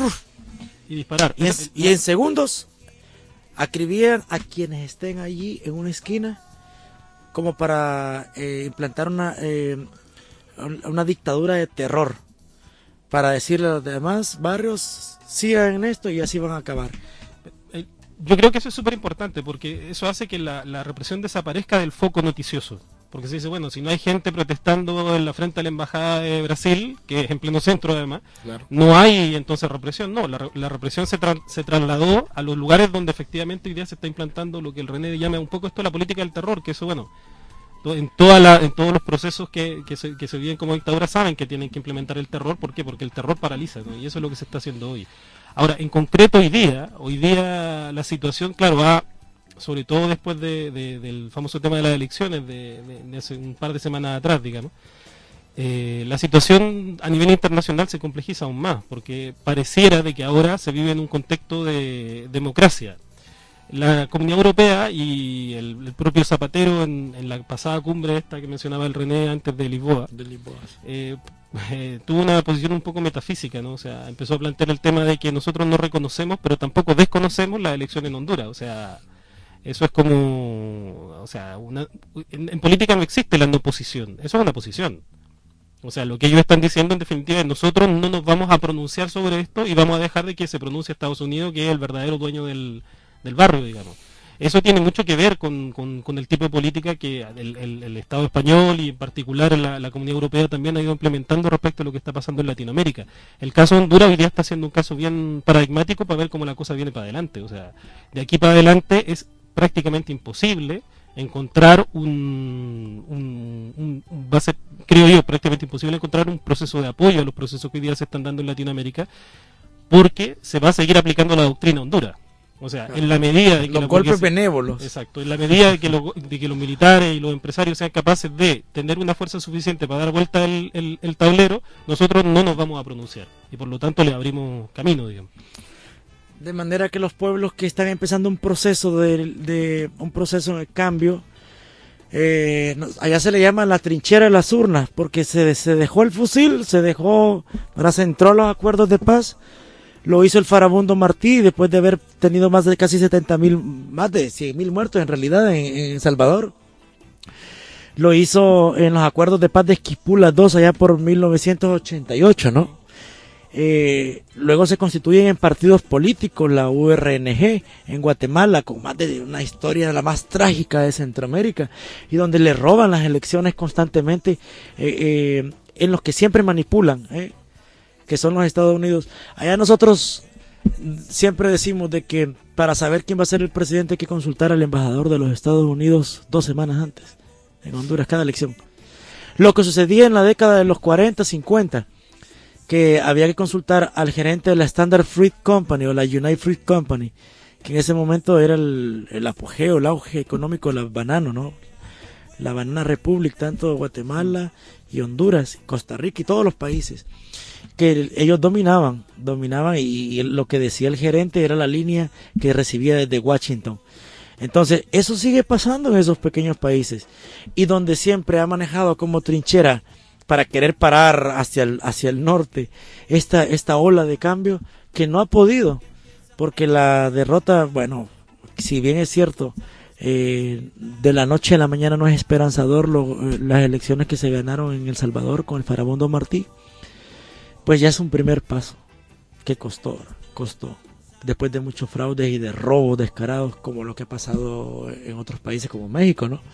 y disparar. Y en, y en segundos acribillan a quienes estén allí en una esquina como para eh, implantar una eh, una dictadura de terror, para decirle a los demás barrios sigan en esto y así van a acabar. Yo creo que eso es súper importante porque eso hace que la, la represión desaparezca del foco noticioso. Porque se dice, bueno, si no hay gente protestando en la frente a la embajada de Brasil, que es en pleno centro además, claro, no hay entonces represión. No, la, la represión se, tra se trasladó a los lugares donde efectivamente hoy día se está implantando lo que el René llama un poco esto la política del terror, que eso, bueno, en, toda la, en todos los procesos que, que, se, que se viven como dictadura saben que tienen que implementar el terror. ¿Por qué? Porque el terror paraliza, ¿no? Y eso es lo que se está haciendo hoy. Ahora, en concreto hoy día, hoy día la situación, claro, va... sobre todo después de, de, del famoso tema de las elecciones de, de, de hace un par de semanas atrás, digamos, eh, la situación a nivel internacional se complejiza aún más, porque pareciera de que ahora se vive en un contexto de democracia. La Comunidad Europea y el, el propio Zapatero en, en la pasada cumbre esta que mencionaba el René antes de Lisboa, de Lisboa eh, eh, tuvo una posición un poco metafísica, ¿no? O sea, empezó a plantear el tema de que nosotros no reconocemos, pero tampoco desconocemos la elección en Honduras, o sea... Eso es como, o sea, una, en, en política no existe la no posición, eso es una posición. O sea, lo que ellos están diciendo en definitiva es nosotros no nos vamos a pronunciar sobre esto y vamos a dejar de que se pronuncie Estados Unidos, que es el verdadero dueño del, del barrio, digamos. Eso tiene mucho que ver con, con, con el tipo de política que el, el, el Estado español y en particular la, la Comunidad Europea también ha ido implementando respecto a lo que está pasando en Latinoamérica. El caso de Honduras hoy día está siendo un caso bien paradigmático para ver cómo la cosa viene para adelante. O sea, de aquí para adelante es prácticamente imposible encontrar un, un, un, un va a ser, creo yo, prácticamente imposible encontrar un proceso de apoyo a los procesos que hoy día se están dando en Latinoamérica, porque se va a seguir aplicando la doctrina Honduras. O sea, en la medida de que los golpes benévolos. Exacto, en la medida de que, lo, de que los militares y los empresarios sean capaces de tener una fuerza suficiente para dar vuelta el, el, el tablero, nosotros no nos vamos a pronunciar y por lo tanto le abrimos camino, digamos. De manera que los pueblos que están empezando un proceso de, de un proceso de cambio, eh, allá se le llama la trinchera de las urnas, porque se, se dejó el fusil, se dejó, ahora se entró a los acuerdos de paz. Lo hizo el Farabundo Martí después de haber tenido más de casi setenta mil, más de cien mil muertos en realidad en, en Salvador. Lo hizo en los acuerdos de paz de Esquipula dos allá por mil novecientos ochenta y ocho, ¿no? Eh, luego se constituyen en partidos políticos la U R N G en Guatemala, con más de una historia la más trágica de Centroamérica, y donde le roban las elecciones constantemente, eh, eh, en los que siempre manipulan, ¿eh? que son los Estados Unidos. Allá nosotros siempre decimos de que para saber quién va a ser el presidente hay que consultar al embajador de los Estados Unidos dos semanas antes, en Honduras, cada elección. Lo que sucedía en la década de los cuarenta, cincuenta, que había que consultar al gerente de la Standard Fruit Company o la United Fruit Company, que en ese momento era el, el apogeo, el auge económico de la banana, ¿no? La Banana Republic, tanto Guatemala y Honduras, Costa Rica y todos los países, que ellos dominaban, dominaban y, y lo que decía el gerente era la línea que recibía desde Washington. Entonces, eso sigue pasando en esos pequeños países, y donde siempre ha manejado como trinchera para querer parar hacia el, hacia el norte esta, esta ola de cambio, que no ha podido, porque la derrota, bueno, si bien es cierto, eh, de la noche a la mañana no es esperanzador lo, las elecciones que se ganaron en El Salvador con el Farabundo Martí, pues ya es un primer paso que costó, costó, después de muchos fraudes y de robos descarados como lo que ha pasado en otros países como México, ¿no?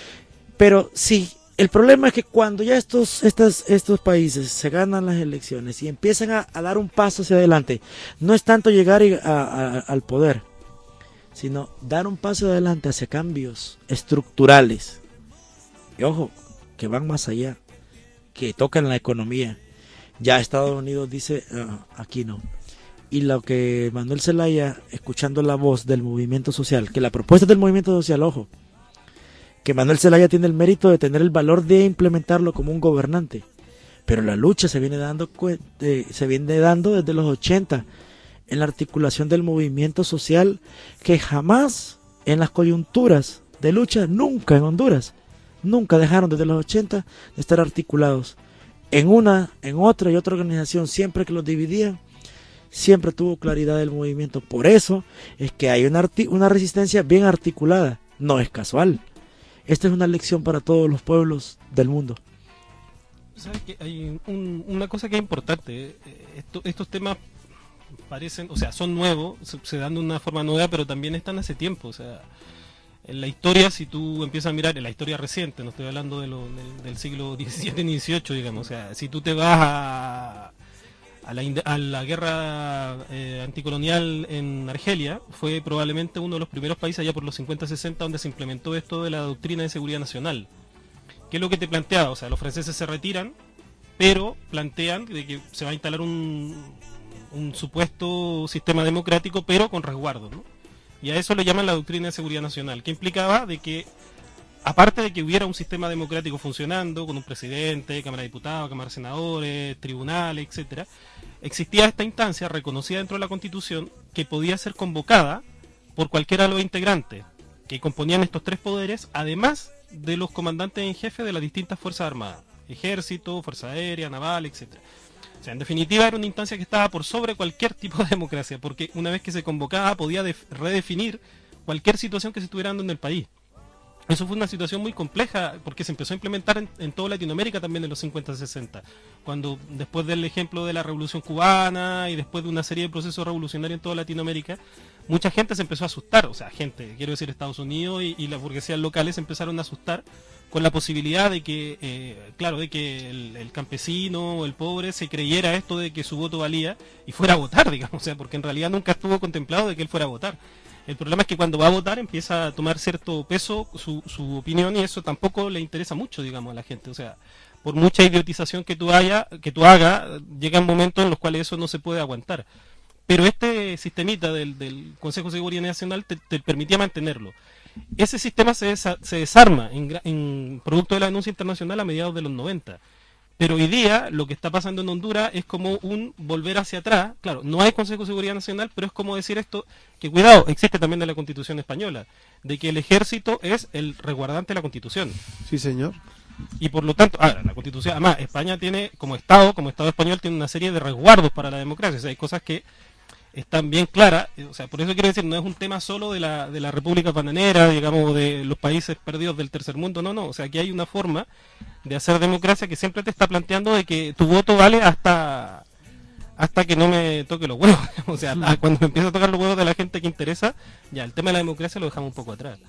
Pero sí, el problema es que cuando ya estos, estas, estos países se ganan las elecciones y empiezan a, a dar un paso hacia adelante, no es tanto llegar a, a, al poder, sino dar un paso adelante hacia cambios estructurales. Y ojo, que van más allá, que tocan la economía. Ya Estados Unidos dice, uh, aquí no. Y lo que Manuel Zelaya, escuchando la voz del movimiento social, que la propuesta del movimiento social, ojo, que Manuel Zelaya tiene el mérito de tener el valor de implementarlo como un gobernante, pero la lucha se viene dando, eh, se viene dando desde los ochenta, en la articulación del movimiento social, que jamás en las coyunturas de lucha, nunca en Honduras, nunca dejaron desde los ochenta de estar articulados. En una, en otra y otra organización, siempre que los dividían, siempre tuvo claridad el movimiento. Por eso es que hay una, una resistencia bien articulada. No es casual. Esta es una lección para todos los pueblos del mundo. ¿Sabes qué? Hay un, una cosa que es importante. Esto, estos temas parecen, o sea, son nuevos, se, se dan de una forma nueva, pero también están hace tiempo. O sea, en la historia, si tú empiezas a mirar, en la historia reciente, no estoy hablando de lo, del, del siglo diecisiete ni dieciocho, digamos, o sea, si tú te vas a, a, la, a la guerra eh, anticolonial en Argelia, fue probablemente uno de los primeros países allá por los cincuenta sesenta donde se implementó esto de la doctrina de seguridad nacional. ¿Qué es lo que te planteaba? O sea, los franceses se retiran, pero plantean de que se va a instalar un, un supuesto sistema democrático, pero con resguardo, ¿no? Y a eso le llaman la doctrina de seguridad nacional, que implicaba de que, aparte de que hubiera un sistema democrático funcionando, con un presidente, Cámara de Diputados, Cámara de Senadores, tribunales, etcétera, existía esta instancia reconocida dentro de la Constitución que podía ser convocada por cualquiera de los integrantes, que componían estos tres poderes, además de los comandantes en jefe de las distintas Fuerzas Armadas, Ejército, Fuerza Aérea, Naval, etcétera. O sea, en definitiva era una instancia que estaba por sobre cualquier tipo de democracia, porque una vez que se convocaba podía redefinir cualquier situación que se estuviera dando en el país. Eso fue una situación muy compleja porque se empezó a implementar en, en toda Latinoamérica también en los cincuenta sesenta, cuando después del ejemplo de la Revolución Cubana y después de una serie de procesos revolucionarios en toda Latinoamérica, mucha gente se empezó a asustar, o sea, gente, quiero decir Estados Unidos y, y las burguesías locales se empezaron a asustar con la posibilidad de que, eh, claro, de que el, el campesino o el pobre se creyera esto de que su voto valía y fuera a votar, digamos, o sea, porque en realidad nunca estuvo contemplado de que él fuera a votar. El problema es que cuando va a votar empieza a tomar cierto peso su, su opinión y eso tampoco le interesa mucho, digamos, a la gente. O sea, por mucha idiotización que tú haya, que tú hagas, llegan momentos en los cuales eso no se puede aguantar. Pero este sistemita del, del Consejo de Seguridad Nacional te, te permitía mantenerlo. Ese sistema se, desa, se desarma en, en producto de la denuncia internacional a mediados de los noventa. Pero hoy día lo que está pasando en Honduras es como un volver hacia atrás. Claro, no hay Consejo de Seguridad Nacional, pero es como decir esto, que cuidado, existe también en la Constitución española, de que el ejército es el resguardante de la Constitución. Sí, señor. Y por lo tanto, ahora, la Constitución, además, España tiene, como Estado, como Estado español, tiene una serie de resguardos para la democracia. O sea, hay cosas que están bien claras, o sea, por eso quiero decir, no es un tema solo de la, de la República Bananera, digamos, de los países perdidos del tercer mundo, no, no, o sea, aquí hay una forma de hacer democracia que siempre te está planteando de que tu voto vale hasta hasta que no me toque los huevos, o sea, hasta cuando me empieza a tocar los huevos de la gente que interesa, ya, el tema de la democracia lo dejamos un poco atrás.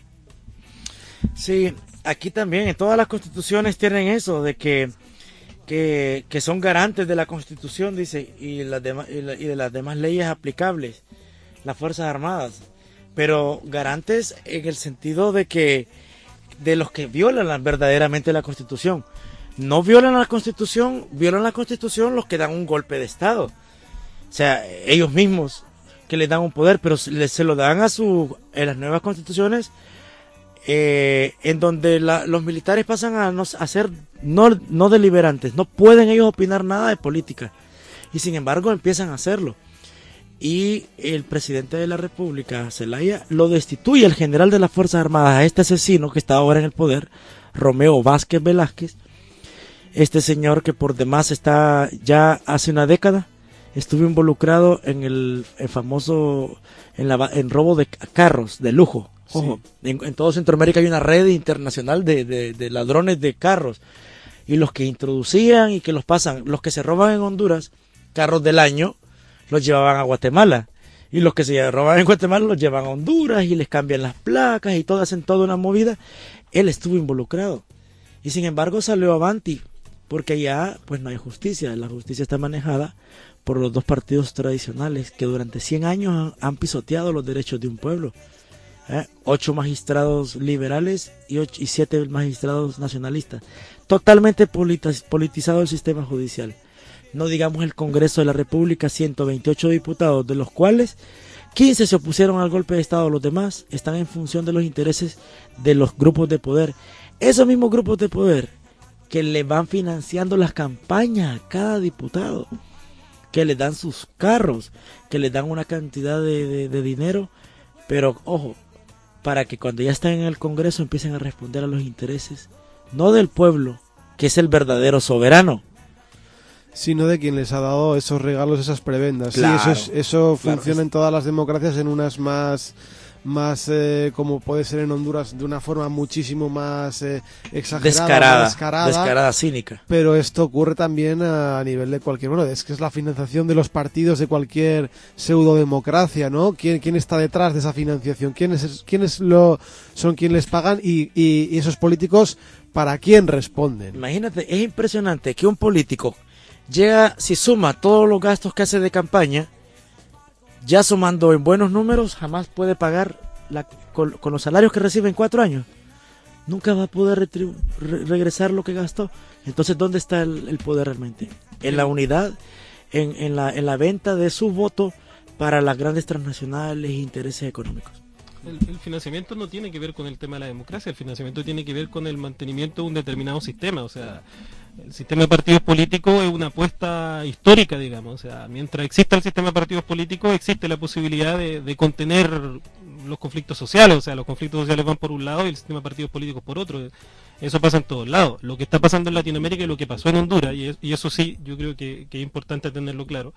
Sí, aquí también, en todas las constituciones tienen eso, de que Que, que son garantes de la Constitución, dice, y, las demás, y, la, y de las demás leyes aplicables, las Fuerzas Armadas, pero garantes en el sentido de que de los que violan la, verdaderamente la Constitución. No violan la Constitución, violan la Constitución los que dan un golpe de Estado, o sea, ellos mismos que les dan un poder, pero se, se lo dan a su, en las nuevas constituciones, Eh, en donde la, los militares pasan a, no, a ser no, no deliberantes, no pueden ellos opinar nada de política y sin embargo empiezan a hacerlo, y el presidente de la República, Zelaya, lo destituye al general de las Fuerzas Armadas, a este asesino que está ahora en el poder, Romeo Vázquez Velázquez, este señor que por demás está ya hace una década estuvo involucrado en el, el famoso en, la, en robo de carros de lujo. Ojo, sí. en, en todo Centroamérica hay una red internacional de, de, de ladrones de carros, y los que introducían y que los pasan, los que se roban en Honduras, carros del año, los llevaban a Guatemala, y los que se roban en Guatemala los llevan a Honduras y les cambian las placas y todo, hacen toda una movida. Él estuvo involucrado y sin embargo salió avanti, porque allá pues no hay justicia, la justicia está manejada por los dos partidos tradicionales que durante cien años han, han pisoteado los derechos de un pueblo. ¿Eh? Ocho magistrados liberales y, ocho, y siete magistrados nacionalistas. Totalmente politi- politizado el sistema judicial. No digamos el Congreso de la República, ciento veintiocho diputados, de los cuales quince se opusieron al golpe de Estado. Los demás están en función de los intereses de los grupos de poder. Esos mismos grupos de poder que le van financiando las campañas a cada diputado, que le dan sus carros, que le dan una cantidad de, de, de dinero, pero ojo, para que cuando ya están en el Congreso empiecen a responder a los intereses, no del pueblo, que es el verdadero soberano, sino de quien les ha dado esos regalos, esas prebendas. Claro, sí, eso, es, eso claro, funciona es... en todas las democracias, en unas más, más eh, como puede ser en Honduras, de una forma muchísimo más eh, exagerada, descarada, descarada, descarada, cínica. Pero esto ocurre también a, a nivel de cualquier, bueno, es que es la financiación de los partidos de cualquier pseudodemocracia, ¿no? ¿Quién, quién está detrás de esa financiación? ¿Quiénes, quiénes lo, son quienes les pagan? Y, y, y esos políticos, ¿para quién responden? Imagínate, es impresionante que un político llega, si suma todos los gastos que hace de campaña, ya sumando en buenos números, jamás puede pagar la, con, con los salarios que recibe en cuatro años. Nunca va a poder retribu- re- regresar lo que gastó. Entonces, ¿dónde está el, el poder realmente? En la unidad, en, en, la, en la venta de su voto para las grandes transnacionales e intereses económicos. El, el financiamiento no tiene que ver con el tema de la democracia, el financiamiento tiene que ver con el mantenimiento de un determinado sistema, o sea, el sistema de partidos políticos es una apuesta histórica, digamos, o sea, mientras exista el sistema de partidos políticos existe la posibilidad de, de contener los conflictos sociales, o sea, los conflictos sociales van por un lado y el sistema de partidos políticos por otro. Eso pasa en todos lados. Lo que está pasando en Latinoamérica y lo que pasó en Honduras, y, es, y eso sí, yo creo que, que es importante tenerlo claro,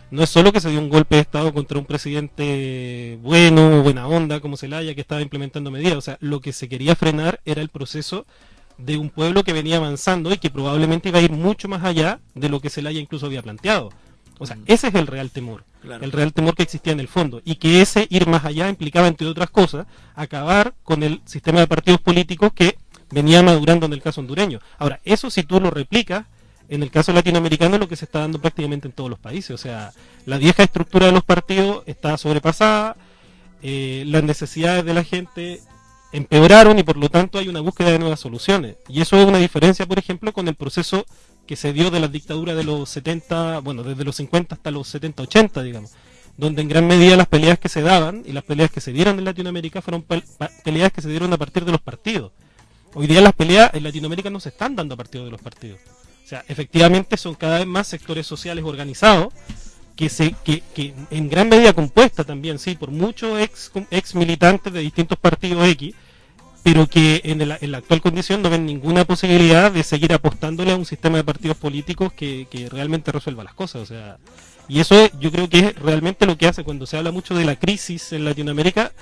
no es solo que se dio un golpe de Estado contra un presidente bueno, buena onda, como Zelaya, que estaba implementando medidas. O sea, lo que se quería frenar era el proceso de un pueblo que venía avanzando y que probablemente iba a ir mucho más allá de lo que Zelaya incluso había planteado. O sea, ese es el real temor, claro. El real temor que existía en el fondo, y que ese ir más allá implicaba, entre otras cosas, acabar con el sistema de partidos políticos que venía madurando en el caso hondureño. Ahora, eso si tú lo replicas, en el caso latinoamericano es lo que se está dando prácticamente en todos los países. O sea, la vieja estructura de los partidos está sobrepasada, eh, las necesidades de la gente empeoraron y por lo tanto hay una búsqueda de nuevas soluciones. Y eso es una diferencia, por ejemplo, con el proceso que se dio de las dictaduras de los setenta, bueno, desde los cincuenta hasta los setenta, ochenta, digamos, donde en gran medida las peleas que se daban y las peleas que se dieron en Latinoamérica fueron pe peleas que se dieron a partir de los partidos. Hoy día las peleas en Latinoamérica no se están dando a partir de los partidos. O sea, efectivamente son cada vez más sectores sociales organizados, que se que, que en gran medida compuesta también, sí, por muchos ex, ex militantes de distintos partidos X, pero que en, el, en la actual condición no ven ninguna posibilidad de seguir apostándole a un sistema de partidos políticos que, que realmente resuelva las cosas. O sea, y eso yo creo que es realmente lo que hace cuando se habla mucho de la crisis en Latinoamérica,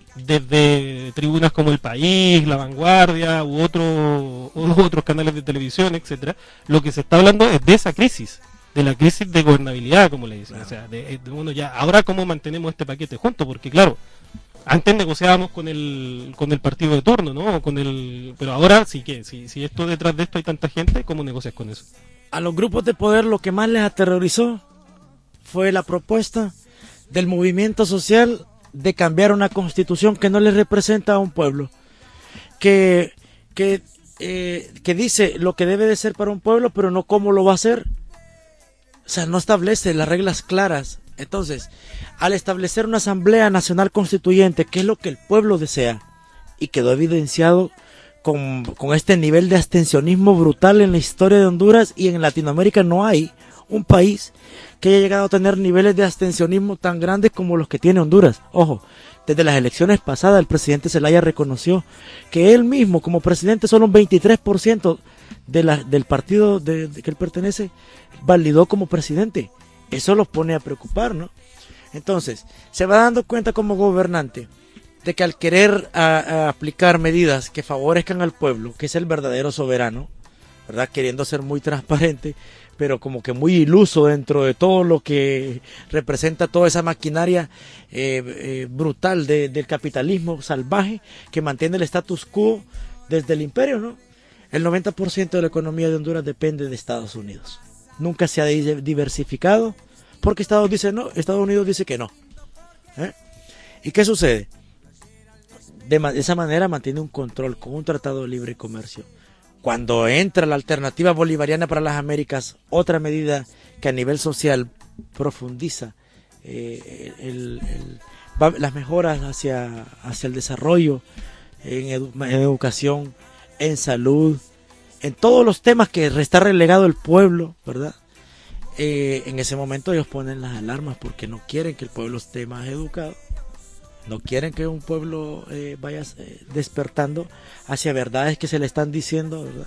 desde tribunas como El País, La Vanguardia u, otro, u otros canales de televisión, etcétera. Lo que se está hablando es de esa crisis, de la crisis de gobernabilidad, como le dicen. Claro. O sea, de, de, bueno, ya ahora cómo mantenemos este paquete juntos, porque claro, antes negociábamos con el con el partido de turno, ¿no? Con el, pero ahora sí que, si, si esto detrás de esto hay tanta gente, ¿cómo negocias con eso? A los grupos de poder lo que más les aterrorizó fue la propuesta del movimiento social de cambiar una constitución que no les representa a un pueblo, que que eh, que dice lo que debe de ser para un pueblo, pero no cómo lo va a hacer. O sea, no establece las reglas claras. Entonces, al establecer una asamblea nacional constituyente, que es lo que el pueblo desea, y quedó evidenciado con, con este nivel de abstencionismo brutal en la historia de Honduras, y en Latinoamérica no hay un país que haya llegado a tener niveles de abstencionismo tan grandes como los que tiene Honduras. Ojo, desde las elecciones pasadas el presidente Zelaya reconoció que él mismo como presidente solo un veintitrés por ciento de la, del partido de, de que él pertenece validó como presidente. Eso los pone a preocupar, ¿no? Entonces, se va dando cuenta como gobernante de que al querer a, a aplicar medidas que favorezcan al pueblo, que es el verdadero soberano, ¿verdad? Queriendo ser muy transparente, pero como que muy iluso dentro de todo lo que representa toda esa maquinaria eh, eh, brutal de, del capitalismo salvaje que mantiene el status quo desde el imperio, ¿no? El noventa por ciento de la economía de Honduras depende de Estados Unidos. Nunca se ha diversificado porque Estados, dice no, Estados Unidos dice que no. ¿Eh? ¿Y qué sucede? De, de esa manera mantiene un control con un tratado de libre comercio. Cuando entra la alternativa bolivariana para las Américas, otra medida que a nivel social profundiza eh, el, el, va, las mejoras hacia, hacia el desarrollo en, edu, en educación, en salud, en todos los temas que está relegado el pueblo, ¿verdad? Eh, en ese momento ellos ponen las alarmas porque no quieren que el pueblo esté más educado, no quieren que un pueblo eh, vaya eh, despertando hacia verdades que se le están diciendo, ¿verdad?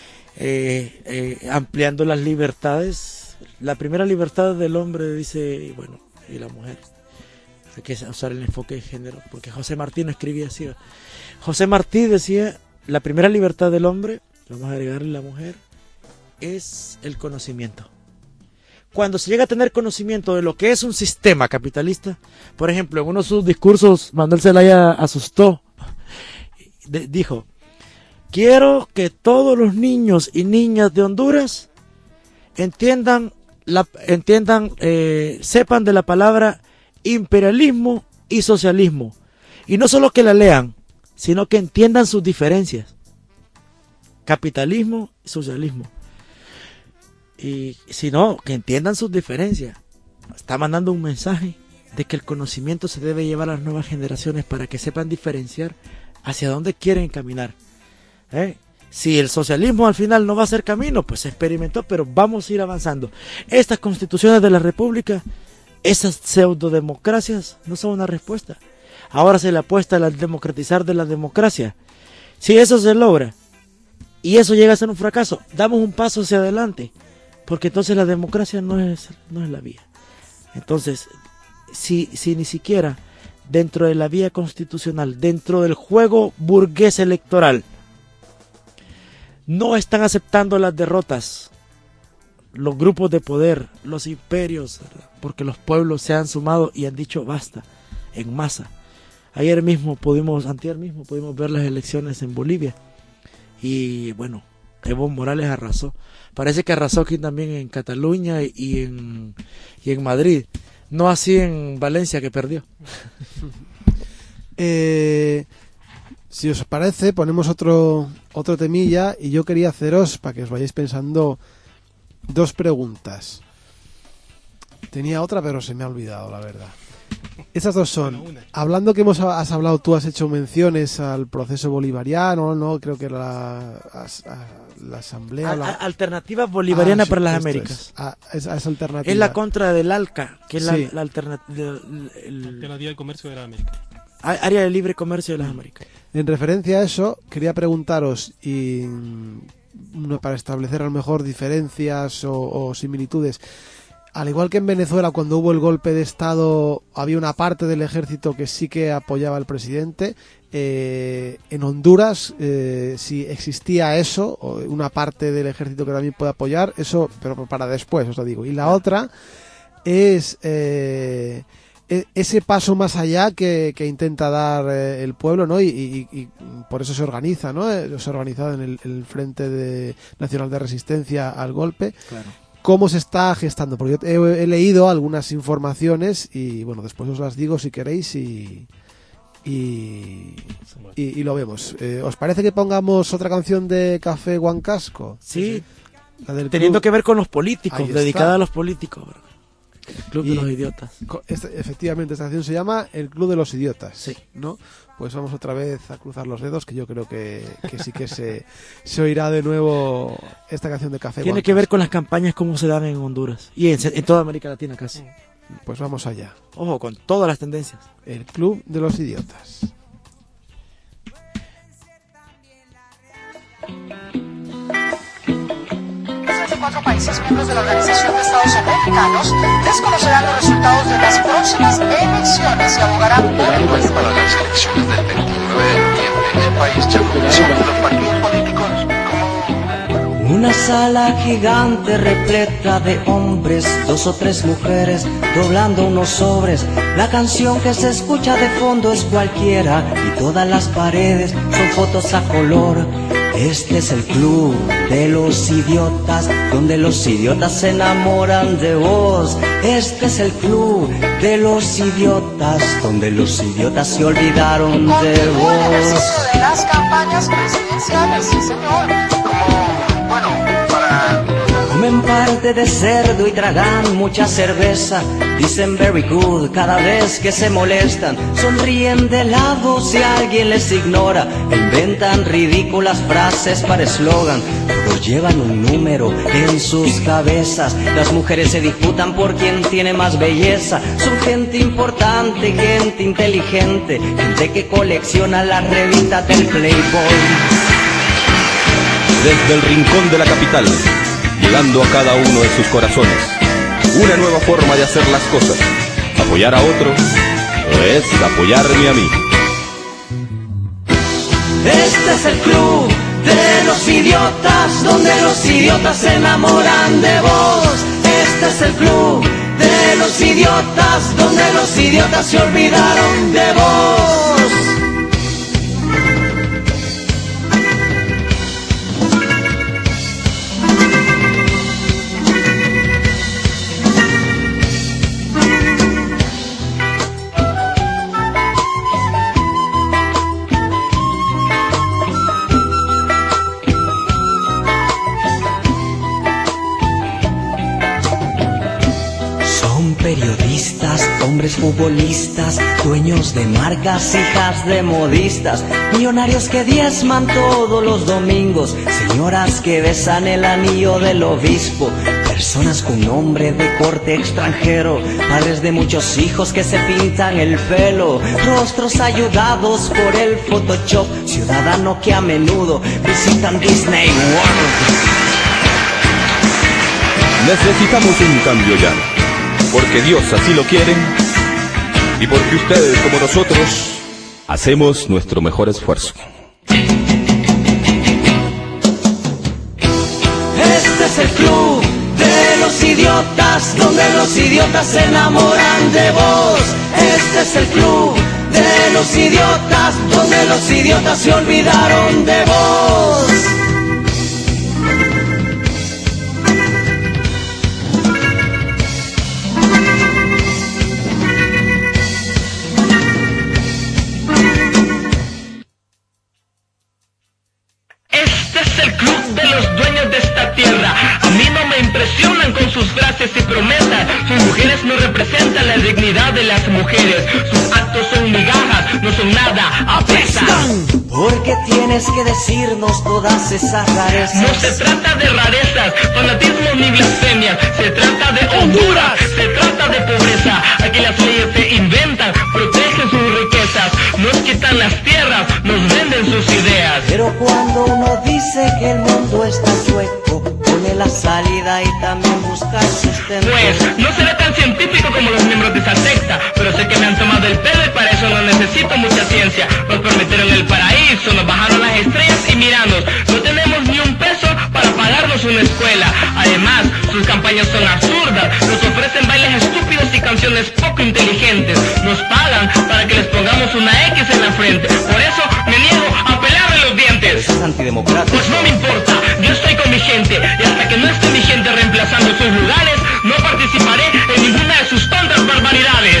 Eh, eh, ampliando las libertades. La primera libertad del hombre, dice, bueno, y la mujer. Hay que usar el enfoque de género, porque José Martí no escribía así. José Martí decía, la primera libertad del hombre, vamos a agregarle la mujer, es el conocimiento. Cuando se llega a tener conocimiento de lo que es un sistema capitalista, por ejemplo, en uno de sus discursos, Manuel Zelaya asustó, de, dijo, quiero que todos los niños y niñas de Honduras entiendan, la, entiendan eh, sepan de la palabra imperialismo y socialismo, y no solo que la lean, sino que entiendan sus diferencias, capitalismo y socialismo. Y si no, que entiendan sus diferencias. Está mandando un mensaje de que el conocimiento se debe llevar a las nuevas generaciones para que sepan diferenciar hacia dónde quieren caminar. ¿Eh? Si el socialismo al final no va a ser camino, pues se experimentó, pero vamos a ir avanzando. Estas constituciones de la república, esas pseudodemocracias, no son una respuesta. Ahora se le apuesta al democratizar de la democracia. Si eso se logra y eso llega a ser un fracaso, damos un paso hacia adelante. Porque entonces la democracia no es, no es la vía. Entonces, si, si ni siquiera dentro de la vía constitucional, dentro del juego burgués electoral, no están aceptando las derrotas, los grupos de poder, los imperios, porque los pueblos se han sumado y han dicho basta, en masa. Ayer mismo pudimos, antier mismo pudimos ver las elecciones en Bolivia y bueno, Evo Morales arrasó. Parece que arrasó aquí también en Cataluña y en, y en Madrid, no así en Valencia, que perdió. eh, si os parece, ponemos otro, otro temilla y yo quería haceros, para que os vayáis pensando, dos preguntas. Tenía otra, pero se me ha olvidado, la verdad. Esas dos son, hablando que hemos has hablado, tú has hecho menciones al proceso bolivariano, no, creo que era la, la asamblea, A, la... alternativa bolivariana ah, sí, para las Américas. Es, ah, es, es alternativa. Es la contra del ALCA, que es sí. la, la alternativa del comercio de las Américas. Área de libre comercio de las Américas. En referencia a eso, quería preguntaros, y para establecer a lo mejor diferencias o, o similitudes. Al igual que en Venezuela, cuando hubo el golpe de Estado, había una parte del ejército que sí que apoyaba al presidente. Eh, en Honduras, eh, si existía eso, una parte del ejército que también puede apoyar, eso, pero para después, os lo digo. Y la otra es eh, ese paso más allá que, que intenta dar eh, el pueblo, ¿no? Y, y, y por eso se organiza, ¿no? Se ha organizado en el, el Frente de, Nacional de Resistencia al golpe. Claro. ¿Cómo se está gestando? Porque yo he, he leído algunas informaciones y bueno, después os las digo si queréis y y, y, y lo vemos. Eh, ¿Os parece que pongamos otra canción de Café Huancasco? Sí, la del teniendo club, que ver con los políticos, dedicada a los políticos, ¿verdad? El Club y, de los Idiotas. Este, efectivamente, esta canción se llama El Club de los Idiotas. Sí. ¿No? Pues vamos otra vez a cruzar los dedos, que yo creo que, que sí que se, se oirá de nuevo esta canción de Café Tiene Huancasco. que ver con las campañas como se dan en Honduras y en, en toda América Latina casi. Pues vamos allá. Ojo, con todas las tendencias. El Club de los Idiotas. Cuatro países miembros de la Organización de Estados Americanos desconocerán los resultados de las próximas elecciones y abogarán por para las elecciones del veintinueve de noviembre. El país ya comenzó con los partidos políticos. Una sala gigante repleta de hombres, dos o tres mujeres doblando unos sobres. La canción que se escucha de fondo es cualquiera y todas las paredes son fotos a color. Este es el club de los idiotas, donde los idiotas se enamoran de vos. Este es el club de los idiotas, donde los idiotas se olvidaron de vos. El ejercicio de las campañas presidenciales, sí señor. Como, bueno, para... Comen parte de cerdo y tragan mucha cerveza. Dicen very good cada vez que se molestan. Sonríen de lado si alguien les ignora. Inventan ridículas frases para eslogan. Todos llevan un número en sus cabezas. Las mujeres se disputan por quién tiene más belleza. Son gente importante, gente inteligente, gente que colecciona las revistas del Playboy. Desde el rincón de la capital, llegando a cada uno de sus corazones, una nueva forma de hacer las cosas. Apoyar a otro es apoyarme a mí. Este es el club de los idiotas, donde los idiotas se enamoran de vos. Este es el club de los idiotas, donde los idiotas se olvidaron de vos. Periodistas, hombres futbolistas, dueños de marcas, hijas de modistas, millonarios que diezman todos los domingos, señoras que besan el anillo del obispo, personas con nombre de corte extranjero, padres de muchos hijos que se pintan el pelo, rostros ayudados por el Photoshop, ciudadanos que a menudo visitan Disney World. Necesitamos un cambio ya. porque Dios así lo quiere y porque ustedes como nosotros hacemos nuestro mejor esfuerzo. Este es el club de los idiotas, donde los idiotas se enamoran de vos. Este es el club de los idiotas, donde los idiotas se olvidaron de vos. Este es el club de los dueños de esta tierra. A mí no me impresionan con sus frases y promesas. Sus mujeres no representan la dignidad de las mujeres. Sus actos son migajas, no son nada, apestan. Porque tienes que decirnos todas esas rarezas. No se trata de rarezas, fanatismo ni blasfemias. Se trata de Honduras, se trata de pobreza. Aquí las leyes se inventan, protegen sus riquezas. Nos quitan las tierras, nos venden sus ideas. Pero cuando uno dice que el mundo está chueco, pone la salida y también busca sustento. Pues no seré tan científico como los miembros de esa secta, pero sé que me han tomado el pelo y para eso no necesito mucha ciencia. Nos prometieron el paraíso, nos bajaron las estrellas y miranos, no tenemos ni un peso para pagarnos una escuela. Además, sus campañas son absurdas, nos ofrecen bailes estúpidos y canciones poco inteligentes. Nos pagan para que les pongamos una X en la frente, por eso me niego a pelarle los dientes. Eso es antidemocrático. Pues no me importa, yo estoy con mi gente, y hasta que no esté mi gente reemplazando sus lugares, no participaré en ninguna de sus tontas barbaridades.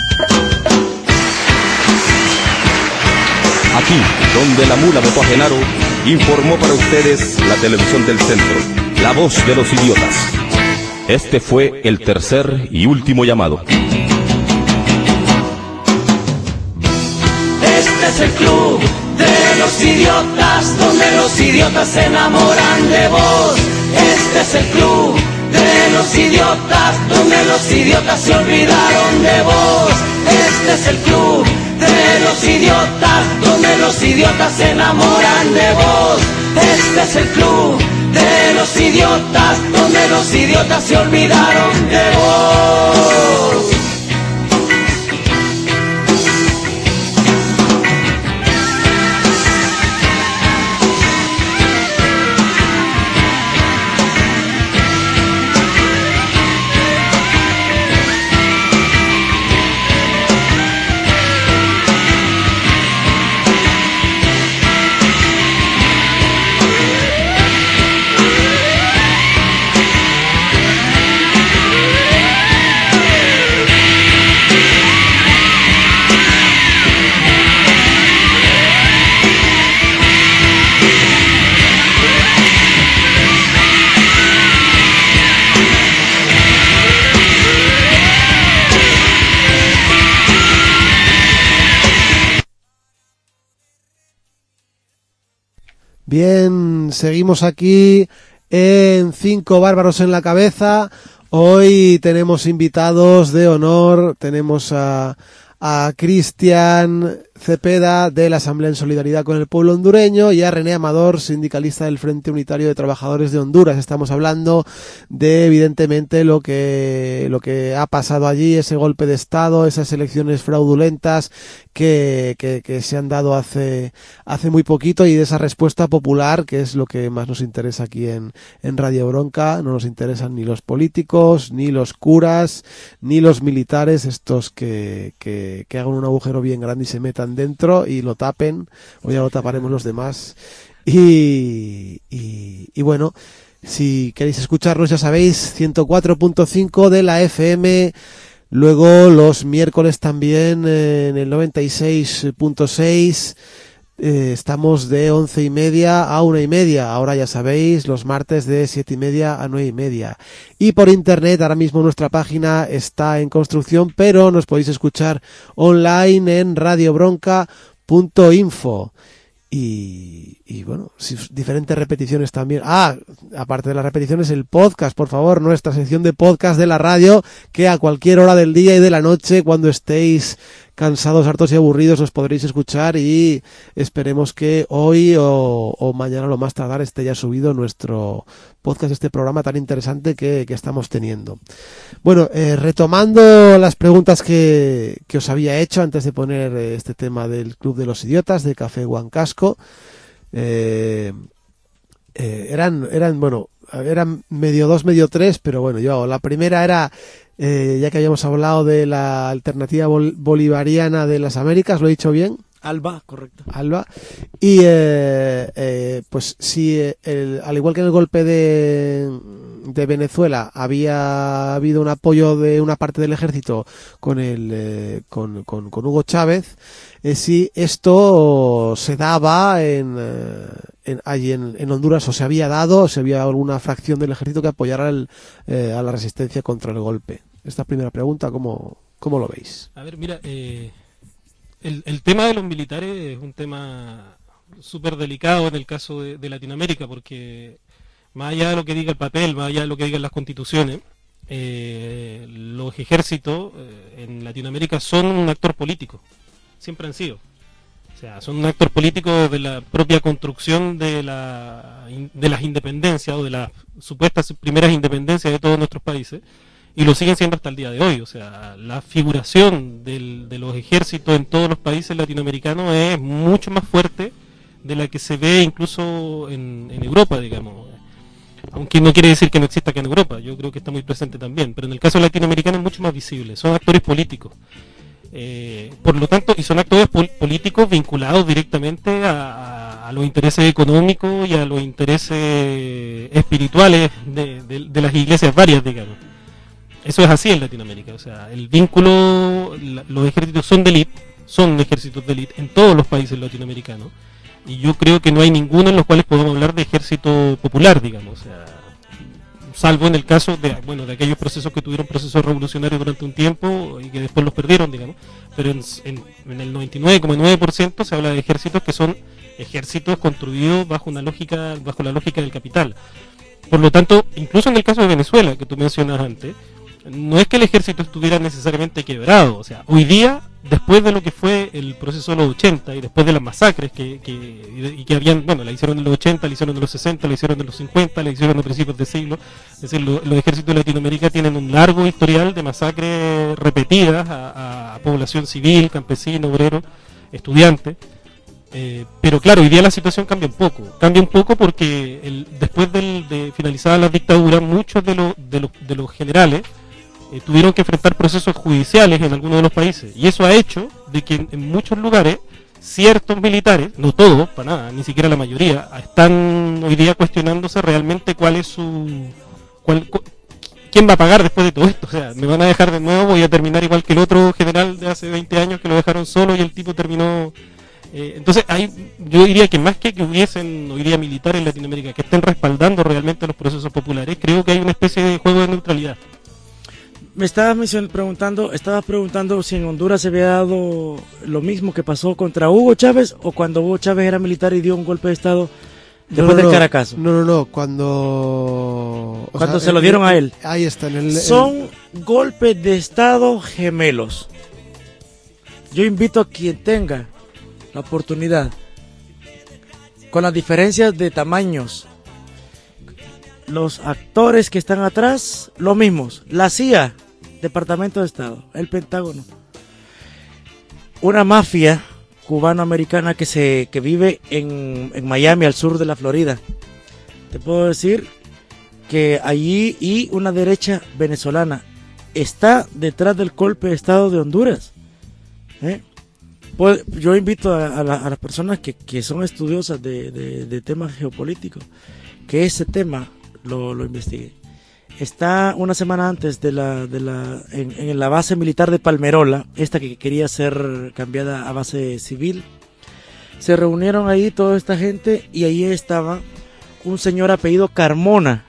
Aquí, donde la mula votó a Genaro, informó para ustedes la televisión del centro, la voz de los idiotas. Este fue el tercer y último llamado. Este es el club de los idiotas, donde los idiotas se enamoran de vos. Este es el club de los idiotas, donde los idiotas se olvidaron de vos. Este es el club de los idiotas, donde los idiotas se enamoran de vos. Este es el club de los idiotas, donde los idiotas se olvidaron de vos. Bien, seguimos aquí en Cinco Bárbaros en la Cabeza. Hoy tenemos invitados de honor, tenemos a, a Cristian Cepeda de la Asamblea en Solidaridad con el Pueblo Hondureño y a René Amador, sindicalista del Frente Unitario de Trabajadores de Honduras. Estamos hablando de, evidentemente, lo que lo que ha pasado allí, ese golpe de Estado, esas elecciones fraudulentas que, que, que se han dado hace hace muy poquito, y de esa respuesta popular, que es lo que más nos interesa aquí en, en Radio Bronca. No nos interesan ni los políticos, ni los curas, ni los militares, estos que, que, que hagan un agujero bien grande y se metan dentro y lo tapen, o ya lo taparemos los demás. Y, y, y bueno, si queréis escucharnos, ya sabéis, ciento cuatro punto cinco de la F M, luego los miércoles también eh, en el noventa y seis punto seis. Eh, estamos de once y media a una y media. Ahora ya sabéis, los martes de siete y media a nueve y media. Y por internet, ahora mismo nuestra página está en construcción, pero nos podéis escuchar online en radio bronca punto info. Y, y bueno, si, diferentes repeticiones también. Ah, aparte de las repeticiones, el podcast, por favor, nuestra sección de podcast de la radio, que a cualquier hora del día y de la noche, cuando estéis cansados, hartos y aburridos, nos podréis escuchar y esperemos que hoy o, o mañana lo más tardar esté ya subido nuestro podcast, este programa tan interesante que, que estamos teniendo. Bueno, eh, retomando las preguntas que, que os había hecho antes de poner este tema del Club de los Idiotas de Café Huancasco, eh, eh, eran, eran, bueno, eran medio dos, medio tres, pero bueno, yo, la primera era, eh, ya que habíamos hablado de la alternativa bol- bolivariana de las Américas, ¿lo he dicho bien? Alba, correcto. Alba. Y eh, eh, pues si el, al igual que en el golpe de, de Venezuela había habido un apoyo de una parte del ejército con el eh, con, con, con Hugo Chávez, eh, si esto se daba en, eh, en allí en, en Honduras, o se había dado, o se había alguna fracción del ejército que apoyara el, eh, a la resistencia contra el golpe. Esta primera pregunta, ¿cómo, cómo lo veis? A ver, mira, eh... El, el tema de los militares es un tema súper delicado en el caso de, de Latinoamérica, porque más allá de lo que diga el papel, más allá de lo que digan las constituciones, eh, los ejércitos eh, en Latinoamérica son un actor político, siempre han sido. O sea, son un actor político de la propia construcción de, la, de las independencias o de las supuestas primeras independencias de todos nuestros países. Y lo siguen siendo hasta el día de hoy. O sea, la figuración del, de los ejércitos en todos los países latinoamericanos es mucho más fuerte de la que se ve incluso en, en Europa, digamos. Aunque no quiere decir que no exista acá en Europa, yo creo que está muy presente también. Pero en el caso latinoamericano es mucho más visible, son actores políticos. Eh, por lo tanto, y son actores pol- políticos vinculados directamente a, a, a los intereses económicos y a los intereses espirituales de, de, de las iglesias varias, digamos. Eso es así en Latinoamérica, o sea, el vínculo, la, los ejércitos son de élite, son ejércitos de élite en todos los países latinoamericanos, y yo creo que no hay ninguno en los cuales podamos hablar de ejército popular, digamos, o sea, salvo en el caso de, bueno, de aquellos procesos que tuvieron procesos revolucionarios durante un tiempo y que después los perdieron, digamos, pero en, en, en el noventa y nueve coma nueve por ciento se habla de ejércitos que son ejércitos construidos bajo una lógica, bajo la lógica del capital. Por lo tanto, incluso en el caso de Venezuela, que tú mencionas antes, no es que el ejército estuviera necesariamente quebrado, o sea, hoy día, después de lo que fue el proceso de los ochenta y después de las masacres que, que, y que habían, bueno, la hicieron en los ochenta, la hicieron en los sesenta, la hicieron en los cincuenta, la hicieron a principios de siglo, es decir, lo, los ejércitos de Latinoamérica tienen un largo historial de masacres repetidas a, a población civil, campesino, obrero, estudiante. Eh, pero claro, hoy día la situación cambia un poco, cambia un poco porque el, después del, de finalizada la dictadura, muchos de, lo, de, los, de los generales Eh, tuvieron que enfrentar procesos judiciales en algunos de los países, y eso ha hecho de que en, en muchos lugares ciertos militares, no todos, para nada, ni siquiera la mayoría, están hoy día cuestionándose realmente cuál es su cuál, cu, quién va a pagar después de todo esto. O sea, me van a dejar de nuevo, voy a terminar igual que el otro general de hace veinte años que lo dejaron solo y el tipo terminó. Eh, entonces, hay, yo diría que más que que hubiesen hoy día militares en Latinoamérica que estén respaldando realmente los procesos populares, creo que hay una especie de juego de neutralidad. Me estabas preguntando, estabas preguntando si en Honduras se había dado lo mismo que pasó contra Hugo Chávez, o cuando Hugo Chávez era militar y dio un golpe de estado después no, no, del no, Caracazo. No, no, no, cuando... Cuando sea, se lo dieron el, a él. Ahí está. En el, Son el... golpes de estado gemelos. Yo invito a quien tenga la oportunidad, con las diferencias de tamaños, los actores que están atrás, lo mismos. La C I A, Departamento de Estado, el Pentágono. Una mafia cubano-americana que se que vive en, en Miami, al sur de la Florida. Te puedo decir que allí, y una derecha venezolana está detrás del golpe de Estado de Honduras. ¿Eh? Pues yo invito a, a, la, a las personas que, que son estudiosas de, de, de temas geopolíticos, que ese tema Lo, lo investigué. Está una semana antes de la, de la en, en la base militar de Palmerola, esta que quería ser cambiada a base civil. Se reunieron ahí toda esta gente y ahí estaba un señor apellido Carmona,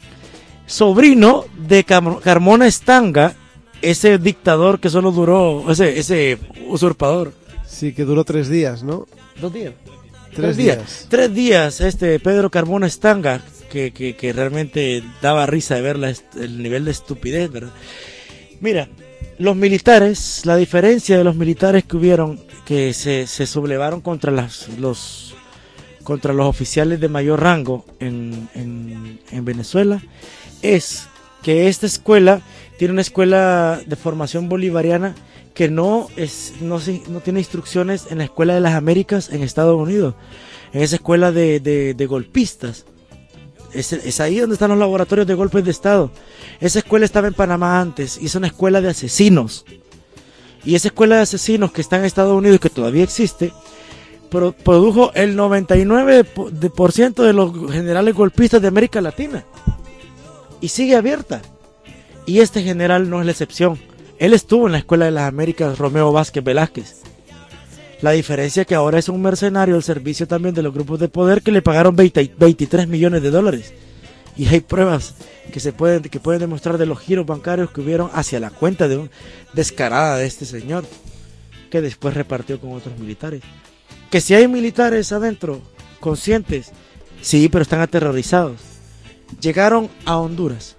sobrino de Car- Carmona Estanga, ese dictador que solo duró, ese, ese usurpador. Sí, que duró tres días, ¿no? Dos días. Tres, tres días. días. Tres días, este Pedro Carmona Estanga. Que, que, que realmente daba risa de ver la, el nivel de estupidez, ¿verdad? Mira, los militares, la diferencia de los militares que hubieron, que se, se sublevaron contra las, los contra los oficiales de mayor rango en, en, en Venezuela, es que esta escuela tiene una escuela de formación bolivariana que no es no, no tiene instrucciones en la Escuela de las Américas en Estados Unidos, en esa escuela de, de, de golpistas. Es, es ahí donde están los laboratorios de golpes de Estado. Esa escuela estaba en Panamá antes y es una escuela de asesinos. Y esa escuela de asesinos que está en Estados Unidos y que todavía existe, pro, produjo el noventa y nueve por ciento de los generales golpistas de América Latina. Y sigue abierta. Y este general no es la excepción. Él estuvo en la Escuela de las Américas, Romeo Vázquez Velázquez. La diferencia es que ahora es un mercenario al servicio también de los grupos de poder que le pagaron veinte, veintitrés millones de dólares. Y hay pruebas que se pueden, que pueden demostrar de los giros bancarios que hubieron hacia la cuenta de un descarada de este señor, que después repartió con otros militares. Que si hay militares adentro, conscientes, sí, pero están aterrorizados. Llegaron a Honduras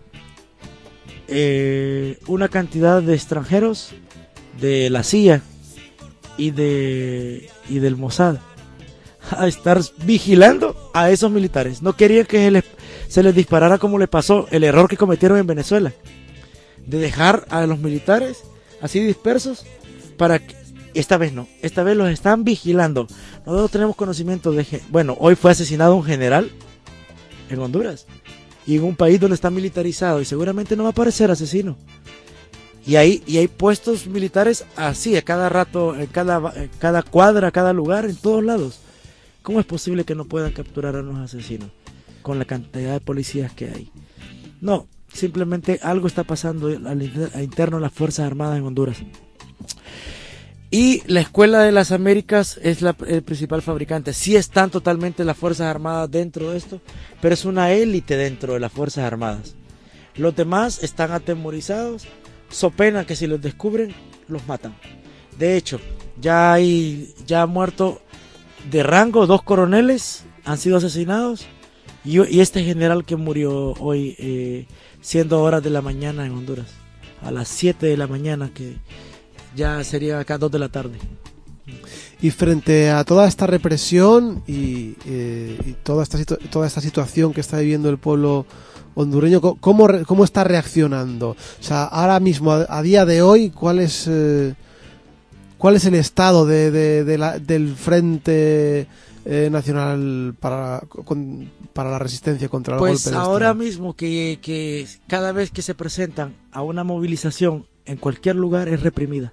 eh, una cantidad de extranjeros de la C I A y de y del Mossad a estar vigilando a esos militares. No querían que se les, se les disparara como le pasó, el error que cometieron en Venezuela, de dejar a los militares así dispersos para que, esta vez no, esta vez los están vigilando. Nosotros tenemos conocimiento de que, bueno, hoy fue asesinado un general en Honduras y en un país donde está militarizado y seguramente no va a aparecer asesino. Y hay, y hay puestos militares así, a cada rato, en cada, en cada cuadra, a cada lugar, en todos lados. ¿Cómo es posible que no puedan capturar a unos asesinos con la cantidad de policías que hay? No, simplemente algo está pasando al interno de las Fuerzas Armadas en Honduras. Y la Escuela de las Américas es la, el principal fabricante. Sí están totalmente las Fuerzas Armadas dentro de esto, pero es una élite dentro de las Fuerzas Armadas. Los demás están atemorizados, so pena que si los descubren, los matan. De hecho, ya hay ya han muerto de rango dos coroneles, han sido asesinados, y, y este general que murió hoy, eh, siendo horas de la mañana en Honduras, a las siete de la mañana, que ya sería acá dos de la tarde. Y frente a toda esta represión y, eh, y toda esta situ- toda esta situación que está viviendo el pueblo hondureño, ¿cómo, cómo está reaccionando? O sea, ahora mismo, a, a día de hoy, ¿cuál es eh, cuál es el estado de, de, de la, del Frente eh, Nacional para, con, para la resistencia contra el pues golpe de Estado? Pues ahora mismo que, que cada vez que se presentan a una movilización en cualquier lugar es reprimida.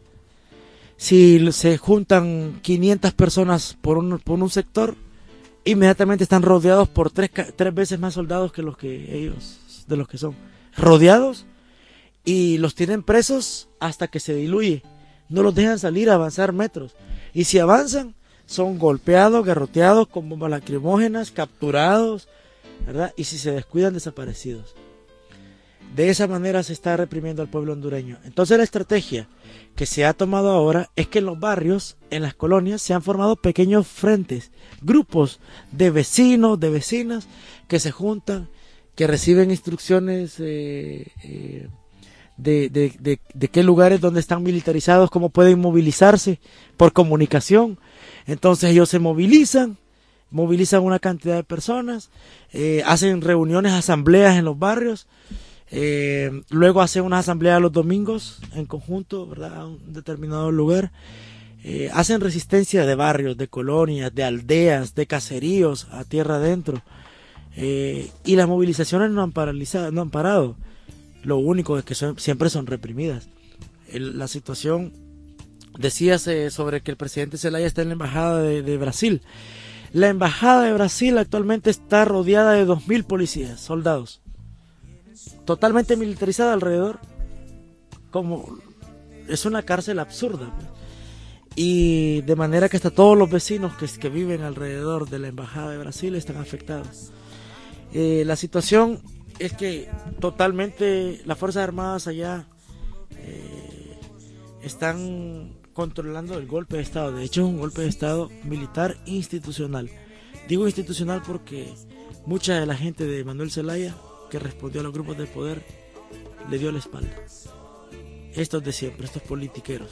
Si se juntan quinientas personas por un, por un sector, inmediatamente están rodeados por tres, tres veces más soldados que los que ellos, de los que son. Rodeados, y los tienen presos hasta que se diluye. No los dejan salir a avanzar metros. Y si avanzan, son golpeados, garroteados con bombas lacrimógenas, capturados, ¿verdad? Y si se descuidan, desaparecidos. De esa manera se está reprimiendo al pueblo hondureño. Entonces la estrategia que se ha tomado ahora es que en los barrios, en las colonias, se han formado pequeños frentes, grupos de vecinos, de vecinas, que se juntan, que reciben instrucciones eh, eh, de, de, de, de qué lugares donde están militarizados, cómo pueden movilizarse por comunicación. Entonces ellos se movilizan, movilizan una cantidad de personas, eh, hacen reuniones, asambleas en los barrios. Eh, luego hacen una asamblea los domingos en conjunto, ¿verdad? A un determinado lugar. Eh, hacen resistencia de barrios, de colonias, de aldeas, de caseríos a tierra adentro. Eh, y las movilizaciones no han paralizado, no han parado. Lo único es que son, siempre son reprimidas. El, la situación, decías eh, sobre que el presidente Zelaya está en la embajada de, de Brasil. La embajada de Brasil actualmente está rodeada de dos mil policías, soldados, totalmente militarizada alrededor, como es una cárcel absurda, pues. Y de manera que hasta todos los vecinos que, que viven alrededor de la embajada de Brasil están afectados. Eh, la situación es que totalmente las Fuerzas Armadas allá eh, están controlando el golpe de Estado. De hecho es un golpe de Estado militar institucional. Digo institucional porque mucha de la gente de Manuel Zelaya, que respondió a los grupos de poder, le dio la espalda. estos de siempre, estos politiqueros.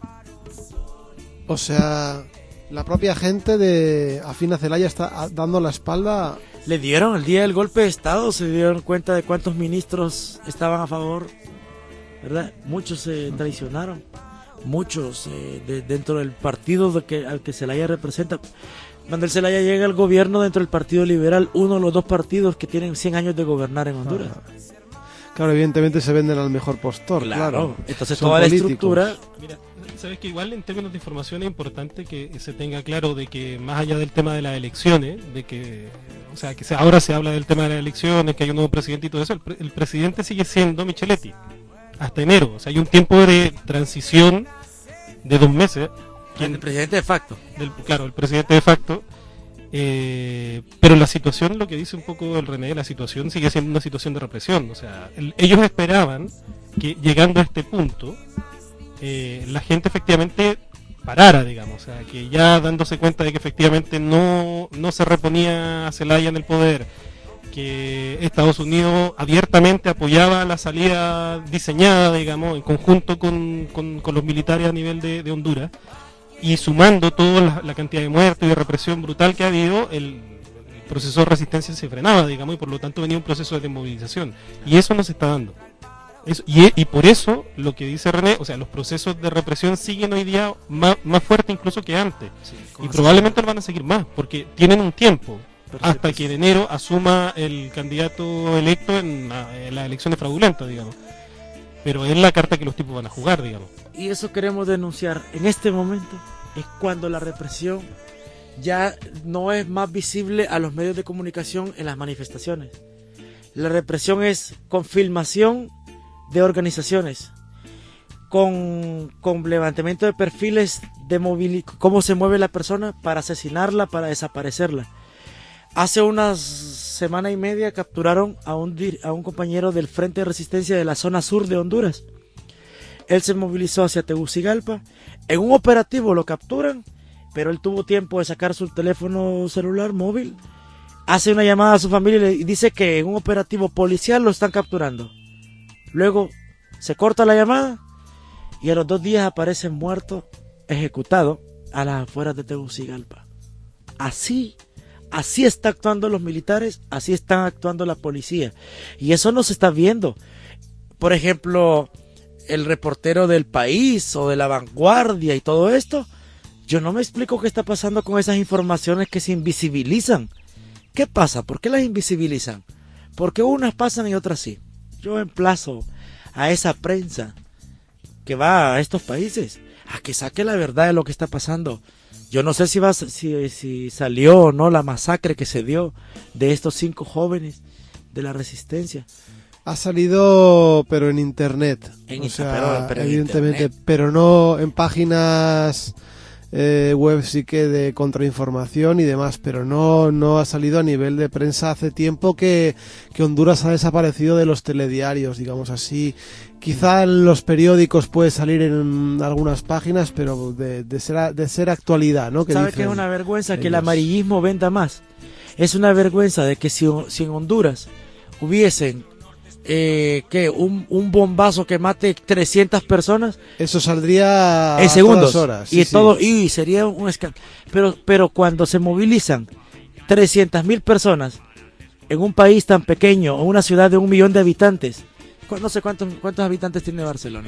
O sea, la propia gente de Afina Celaya está dando la espalda. Le dieron el día del golpe de Estado, se dieron cuenta de cuántos ministros estaban a favor, ¿verdad? Muchos se traicionaron, muchos eh, de, dentro del partido de que, al que Celaya representa. Cuando el Celaya llega al gobierno dentro del Partido Liberal, uno de los dos partidos que tienen cien años de gobernar en Honduras. Ah. Claro, evidentemente se venden al mejor postor, claro. claro. Entonces Son toda políticos. la estructura... Mira, sabes que igual en términos de información es importante que se tenga claro de que más allá del tema de las elecciones, de que, o sea, que se, ahora se habla del tema de las elecciones, que hay un nuevo presidente y todo eso, el, pre, el presidente sigue siendo Micheletti hasta enero, o sea, hay un tiempo de transición de dos meses. ¿Quién? El presidente de facto. Del, claro, el presidente de facto. Eh, pero la situación, lo que dice un poco el René, la situación sigue siendo una situación de represión. O sea, el, ellos esperaban que llegando a este punto, eh, la gente efectivamente parara, digamos. O sea, que ya dándose cuenta de que efectivamente no, no se reponía a Zelaya en el poder, que Estados Unidos abiertamente apoyaba la salida diseñada, digamos, en conjunto con, con, con los militares a nivel de, de Honduras. Y sumando toda la, la cantidad de muertos y de represión brutal que ha habido, el, el proceso de resistencia se frenaba, digamos, y por lo tanto venía un proceso de desmovilización. Y eso no se está dando. Eso, y, y por eso, lo que dice René, o sea, los procesos de represión siguen hoy día más, más fuertes incluso que antes. Sí, y probablemente lo van a seguir más, porque tienen un tiempo, perfecto, hasta que en enero asuma el candidato electo en, la, en las elecciones fraudulentas, digamos. Pero es la carta que los tipos van a jugar, digamos. Y eso queremos denunciar. En este momento es cuando la represión ya no es más visible a los medios de comunicación en las manifestaciones. La represión es con filmación de organizaciones, con, con levantamiento de perfiles de movil, cómo se mueve la persona para asesinarla, para desaparecerla. Hace unas semana y media capturaron a un, a un compañero del Frente de Resistencia de la zona sur de Honduras. Él se movilizó hacia Tegucigalpa. En un operativo lo capturan, pero él tuvo tiempo de sacar su teléfono celular móvil. Hace una llamada a su familia y dice que en un operativo policial lo están capturando. Luego se corta la llamada y a los dos días aparece muerto, ejecutado a las afueras de Tegucigalpa. Así Así está actuando los militares, así están actuando la policía. Y eso no se está viendo. Por ejemplo, el reportero del País o de La Vanguardia y todo esto, yo no me explico qué está pasando con esas informaciones que se invisibilizan. ¿Qué pasa? ¿Por qué las invisibilizan? Porque unas pasan y otras sí. Yo emplazo a esa prensa que va a estos países a que saque la verdad de lo que está pasando. Yo no sé si, va, si, si salió o no la masacre que se dio de estos cinco jóvenes de la resistencia. Ha salido, pero en internet. En o sea, pero, pero evidentemente, internet. Pero no en páginas eh, web sí que de contrainformación y demás, pero no, no ha salido a nivel de prensa. Hace tiempo que, que Honduras ha desaparecido de los telediarios, digamos así. Quizá en los periódicos puede salir en algunas páginas, pero de, de, ser, de ser actualidad, ¿no? ¿Sabe que es una vergüenza que el amarillismo venda más? Es una vergüenza de que si, si en Honduras hubiesen eh, ¿qué? Un, un bombazo que mate trescientas personas, eso saldría en segundos. A todas horas. Sí, y sí. todo y sería un escándalo. Pero, pero cuando se movilizan trescientas mil personas en un país tan pequeño o una ciudad de un millón de habitantes, no sé cuántos cuántos habitantes tiene Barcelona.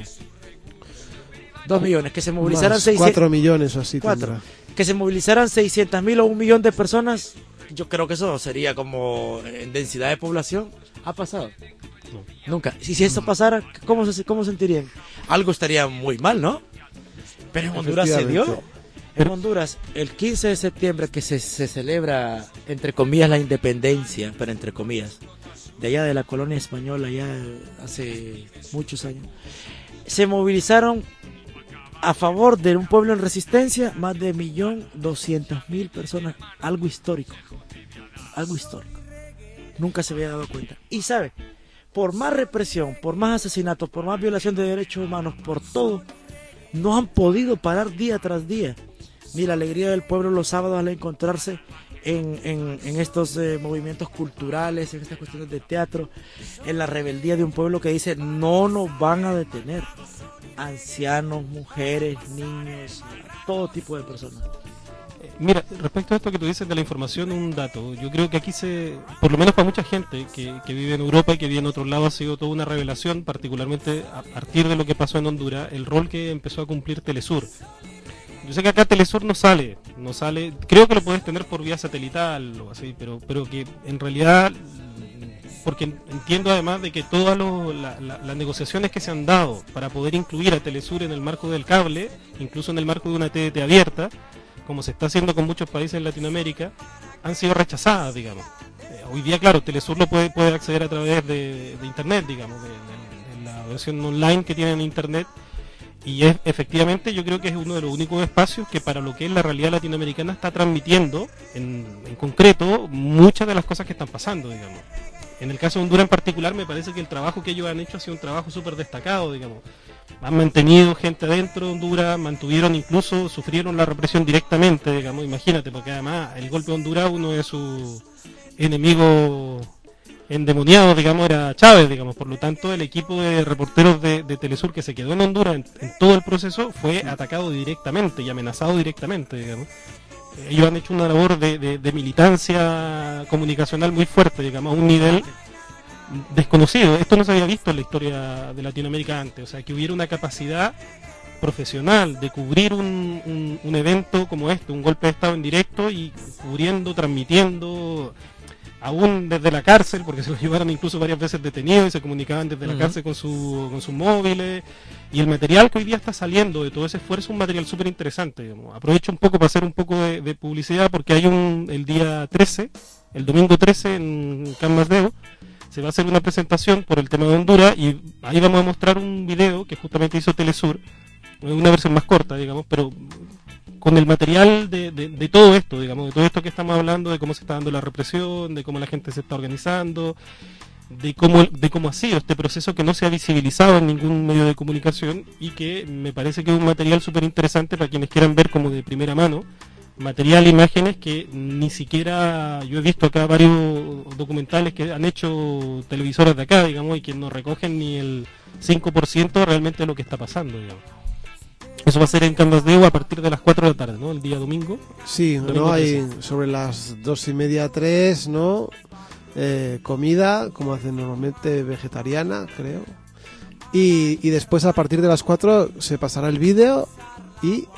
Dos millones, que se movilizaran seiscientos, cuatro millones o así. Cuatro. Tendrá. Que se movilizaran seiscientas mil o un millón de personas, yo creo que eso sería como en densidad de población. ¿Ha pasado? No. Nunca. Y si eso pasara, ¿cómo se cómo sentirían? Algo estaría muy mal, ¿no? Pero en Honduras se dio. En Honduras, el quince de septiembre, que se, se celebra, entre comillas, la independencia, pero entre comillas, de allá de la colonia española, ya hace muchos años, se movilizaron a favor de un pueblo en resistencia más de un millón doscientas mil personas, algo histórico, algo histórico, nunca se había dado cuenta. Y sabe, por más represión, por más asesinatos, por más violación de derechos humanos, por todo, no han podido parar día tras día. Ni la alegría del pueblo los sábados al encontrarse en, en, en estos eh, movimientos culturales, en estas cuestiones de teatro, en la rebeldía de un pueblo que dice no nos van a detener, ancianos, mujeres, niños, todo tipo de personas. Mira, respecto a esto que tú dices de la información, un dato. Yo creo que aquí se, por lo menos para mucha gente que, que vive en Europa y que vive en otros lados, ha sido toda una revelación, particularmente a partir de lo que pasó en Honduras, el rol que empezó a cumplir Telesur. Yo sé que acá Telesur no sale, no sale, creo que lo puedes tener por vía satelital o así, pero, pero que en realidad, porque entiendo además de que todas lo, la, la, las negociaciones que se han dado para poder incluir a Telesur en el marco del cable, incluso en el marco de una T D T abierta, como se está haciendo con muchos países en Latinoamérica, han sido rechazadas, digamos. Eh, hoy día, claro, Telesur lo puede, puede acceder a través de, de Internet, digamos, de, de, de la versión online que tiene en Internet, y es, efectivamente yo creo que es uno de los únicos espacios que para lo que es la realidad latinoamericana está transmitiendo, en, en concreto, muchas de las cosas que están pasando, digamos. En el caso de Honduras en particular, me parece que el trabajo que ellos han hecho ha sido un trabajo súper destacado, digamos. Han mantenido gente dentro de Honduras, mantuvieron incluso, sufrieron la represión directamente, digamos, imagínate, porque además el golpe de Honduras, uno de sus enemigos endemoniados, digamos, era Chávez, digamos, por lo tanto el equipo de reporteros de, de Telesur que se quedó en Honduras en, en todo el proceso fue atacado directamente y amenazado directamente, digamos. Ellos han hecho una labor de, de, de militancia comunicacional muy fuerte, digamos, a un nivel desconocido. Esto no se había visto en la historia de Latinoamérica antes, o sea, que hubiera una capacidad profesional de cubrir un, un, un evento como este, un golpe de Estado en directo y cubriendo, transmitiendo, aún desde la cárcel, porque se los llevaron incluso varias veces detenidos y se comunicaban desde uh-huh. la cárcel con, su, con sus móviles, y el material que hoy día está saliendo de todo ese esfuerzo es un material súper interesante, digamos. Aprovecho un poco para hacer un poco de, de publicidad, porque hay un, el día trece, el domingo trece en Can Masdeo, se va a hacer una presentación por el tema de Honduras, y ahí vamos a mostrar un video que justamente hizo Telesur, una versión más corta, digamos, pero con el material de, de, de todo esto, digamos, de todo esto que estamos hablando, de cómo se está dando la represión, de cómo la gente se está organizando, de cómo, de cómo ha sido este proceso que no se ha visibilizado en ningún medio de comunicación, y que me parece que es un material súper interesante para quienes quieran ver como de primera mano, material, imágenes que ni siquiera, yo he visto acá varios documentales que han hecho televisoras de acá, digamos, y que no recogen ni el cinco por ciento realmente de lo que está pasando, digamos. Eso va a ser en Can Masdeo a partir de las cuatro de la tarde, ¿no? El día domingo. Sí, domingo no hay sobre las dos y media, tres, ¿no? Eh, comida, como hacen normalmente, vegetariana, creo. Y, y después a partir de las cuatro se pasará el vídeo y...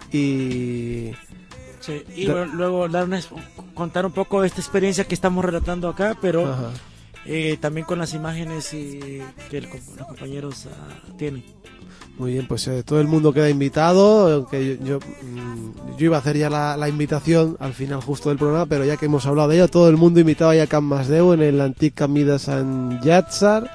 y... Sí, y bueno, luego dar una, contar un poco de esta experiencia que estamos relatando acá, pero eh, también con las imágenes y que el, los compañeros uh, tienen. Muy bien, pues eh, todo el mundo queda invitado, aunque yo, yo, yo iba a hacer ya la, la invitación al final justo del programa, pero ya que hemos hablado de ello, todo el mundo invitado ahí a Can Masdeu en el Antic Camí de Sant Llàtzer.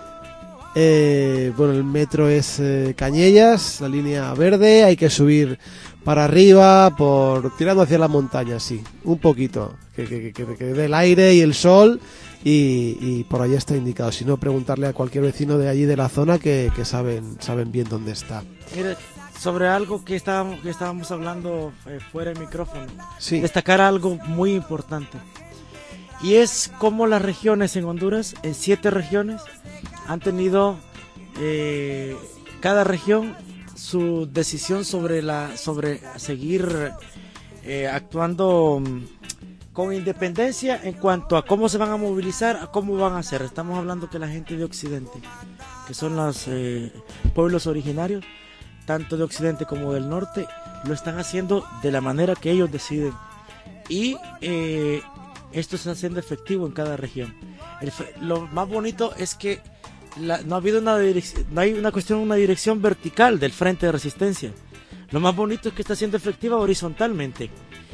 Eh, bueno, el metro es eh, Cañellas, la línea verde, hay que subir para arriba, por tirando hacia la montaña, sí, un poquito, que, que, que, que dé el aire y el sol. Y, y por allá está indicado. Si no, preguntarle a cualquier vecino de allí de la zona que, que saben saben bien dónde está. Mire, sobre algo que estábamos, que estábamos hablando eh, fuera del micrófono, sí. Destacar algo muy importante, y es cómo las regiones en Honduras, en siete regiones, han tenido eh, cada región su decisión sobre la sobre seguir eh, actuando con independencia en cuanto a cómo se van a movilizar, a cómo van a hacer. Estamos hablando que la gente de Occidente, que son los eh, pueblos originarios, tanto de Occidente como del Norte, lo están haciendo de la manera que ellos deciden. Y eh, esto se está haciendo efectivo en cada región. El, lo más bonito es que la, no ha habido una dirección, no hay una cuestión, una dirección vertical del frente de resistencia. Lo más bonito es que está siendo efectiva horizontalmente.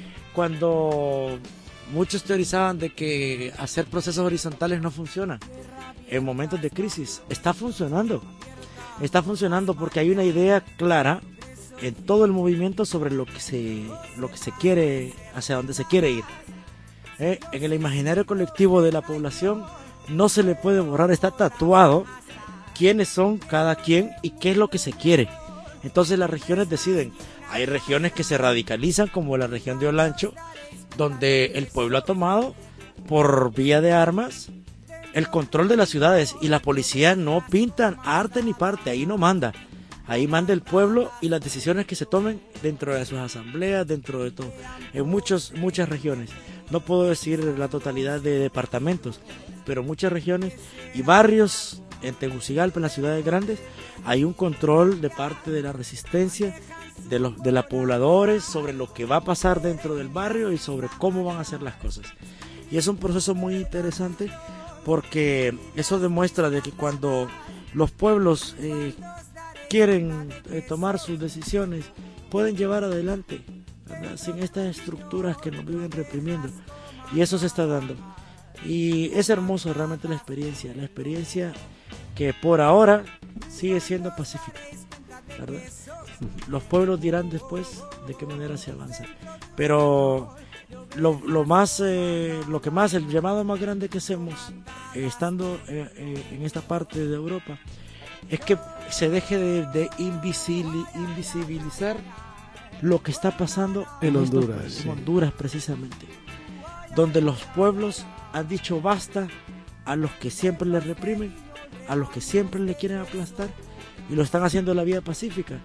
Cuando muchos teorizaban de que hacer procesos horizontales no funciona, en momentos de crisis está funcionando. Está funcionando porque hay una idea clara en todo el movimiento sobre lo que se, lo que se quiere, hacia dónde se quiere ir. ¿Eh? En el imaginario colectivo de la población no se le puede borrar, está tatuado quiénes son cada quien y qué es lo que se quiere. Entonces las regiones deciden Hay regiones que se radicalizan, como la región de Olancho, donde el pueblo ha tomado por vía de armas el control de las ciudades y la policía no pintan arte ni parte, ahí no manda. Ahí manda el pueblo y las decisiones que se tomen dentro de sus asambleas, dentro de todo, en muchos, muchas regiones. No puedo decir la totalidad de departamentos, pero muchas regiones y barrios en Tegucigalpa, en las ciudades grandes, hay un control de parte de la resistencia, de los de los pobladores, sobre lo que va a pasar dentro del barrio y sobre cómo van a hacer las cosas. Y es un proceso muy interesante porque eso demuestra de que cuando los pueblos eh, quieren eh, tomar sus decisiones, pueden llevar adelante, ¿verdad? Sin estas estructuras que nos viven reprimiendo. Y eso se está dando. Y es hermoso realmente la experiencia, la experiencia que por ahora sigue siendo pacífica, ¿verdad? Los pueblos dirán después de qué manera se avanza. Pero lo, lo más, eh, lo que más, el llamado más grande que hacemos, eh, estando eh, eh, en esta parte de Europa, es que se deje de, de invisibil, invisibilizar lo que está pasando en, en Honduras, estos, sí. en Honduras precisamente, donde los pueblos han dicho basta a los que siempre les reprimen, a los que siempre le quieren aplastar, y lo están haciendo en la vía pacífica.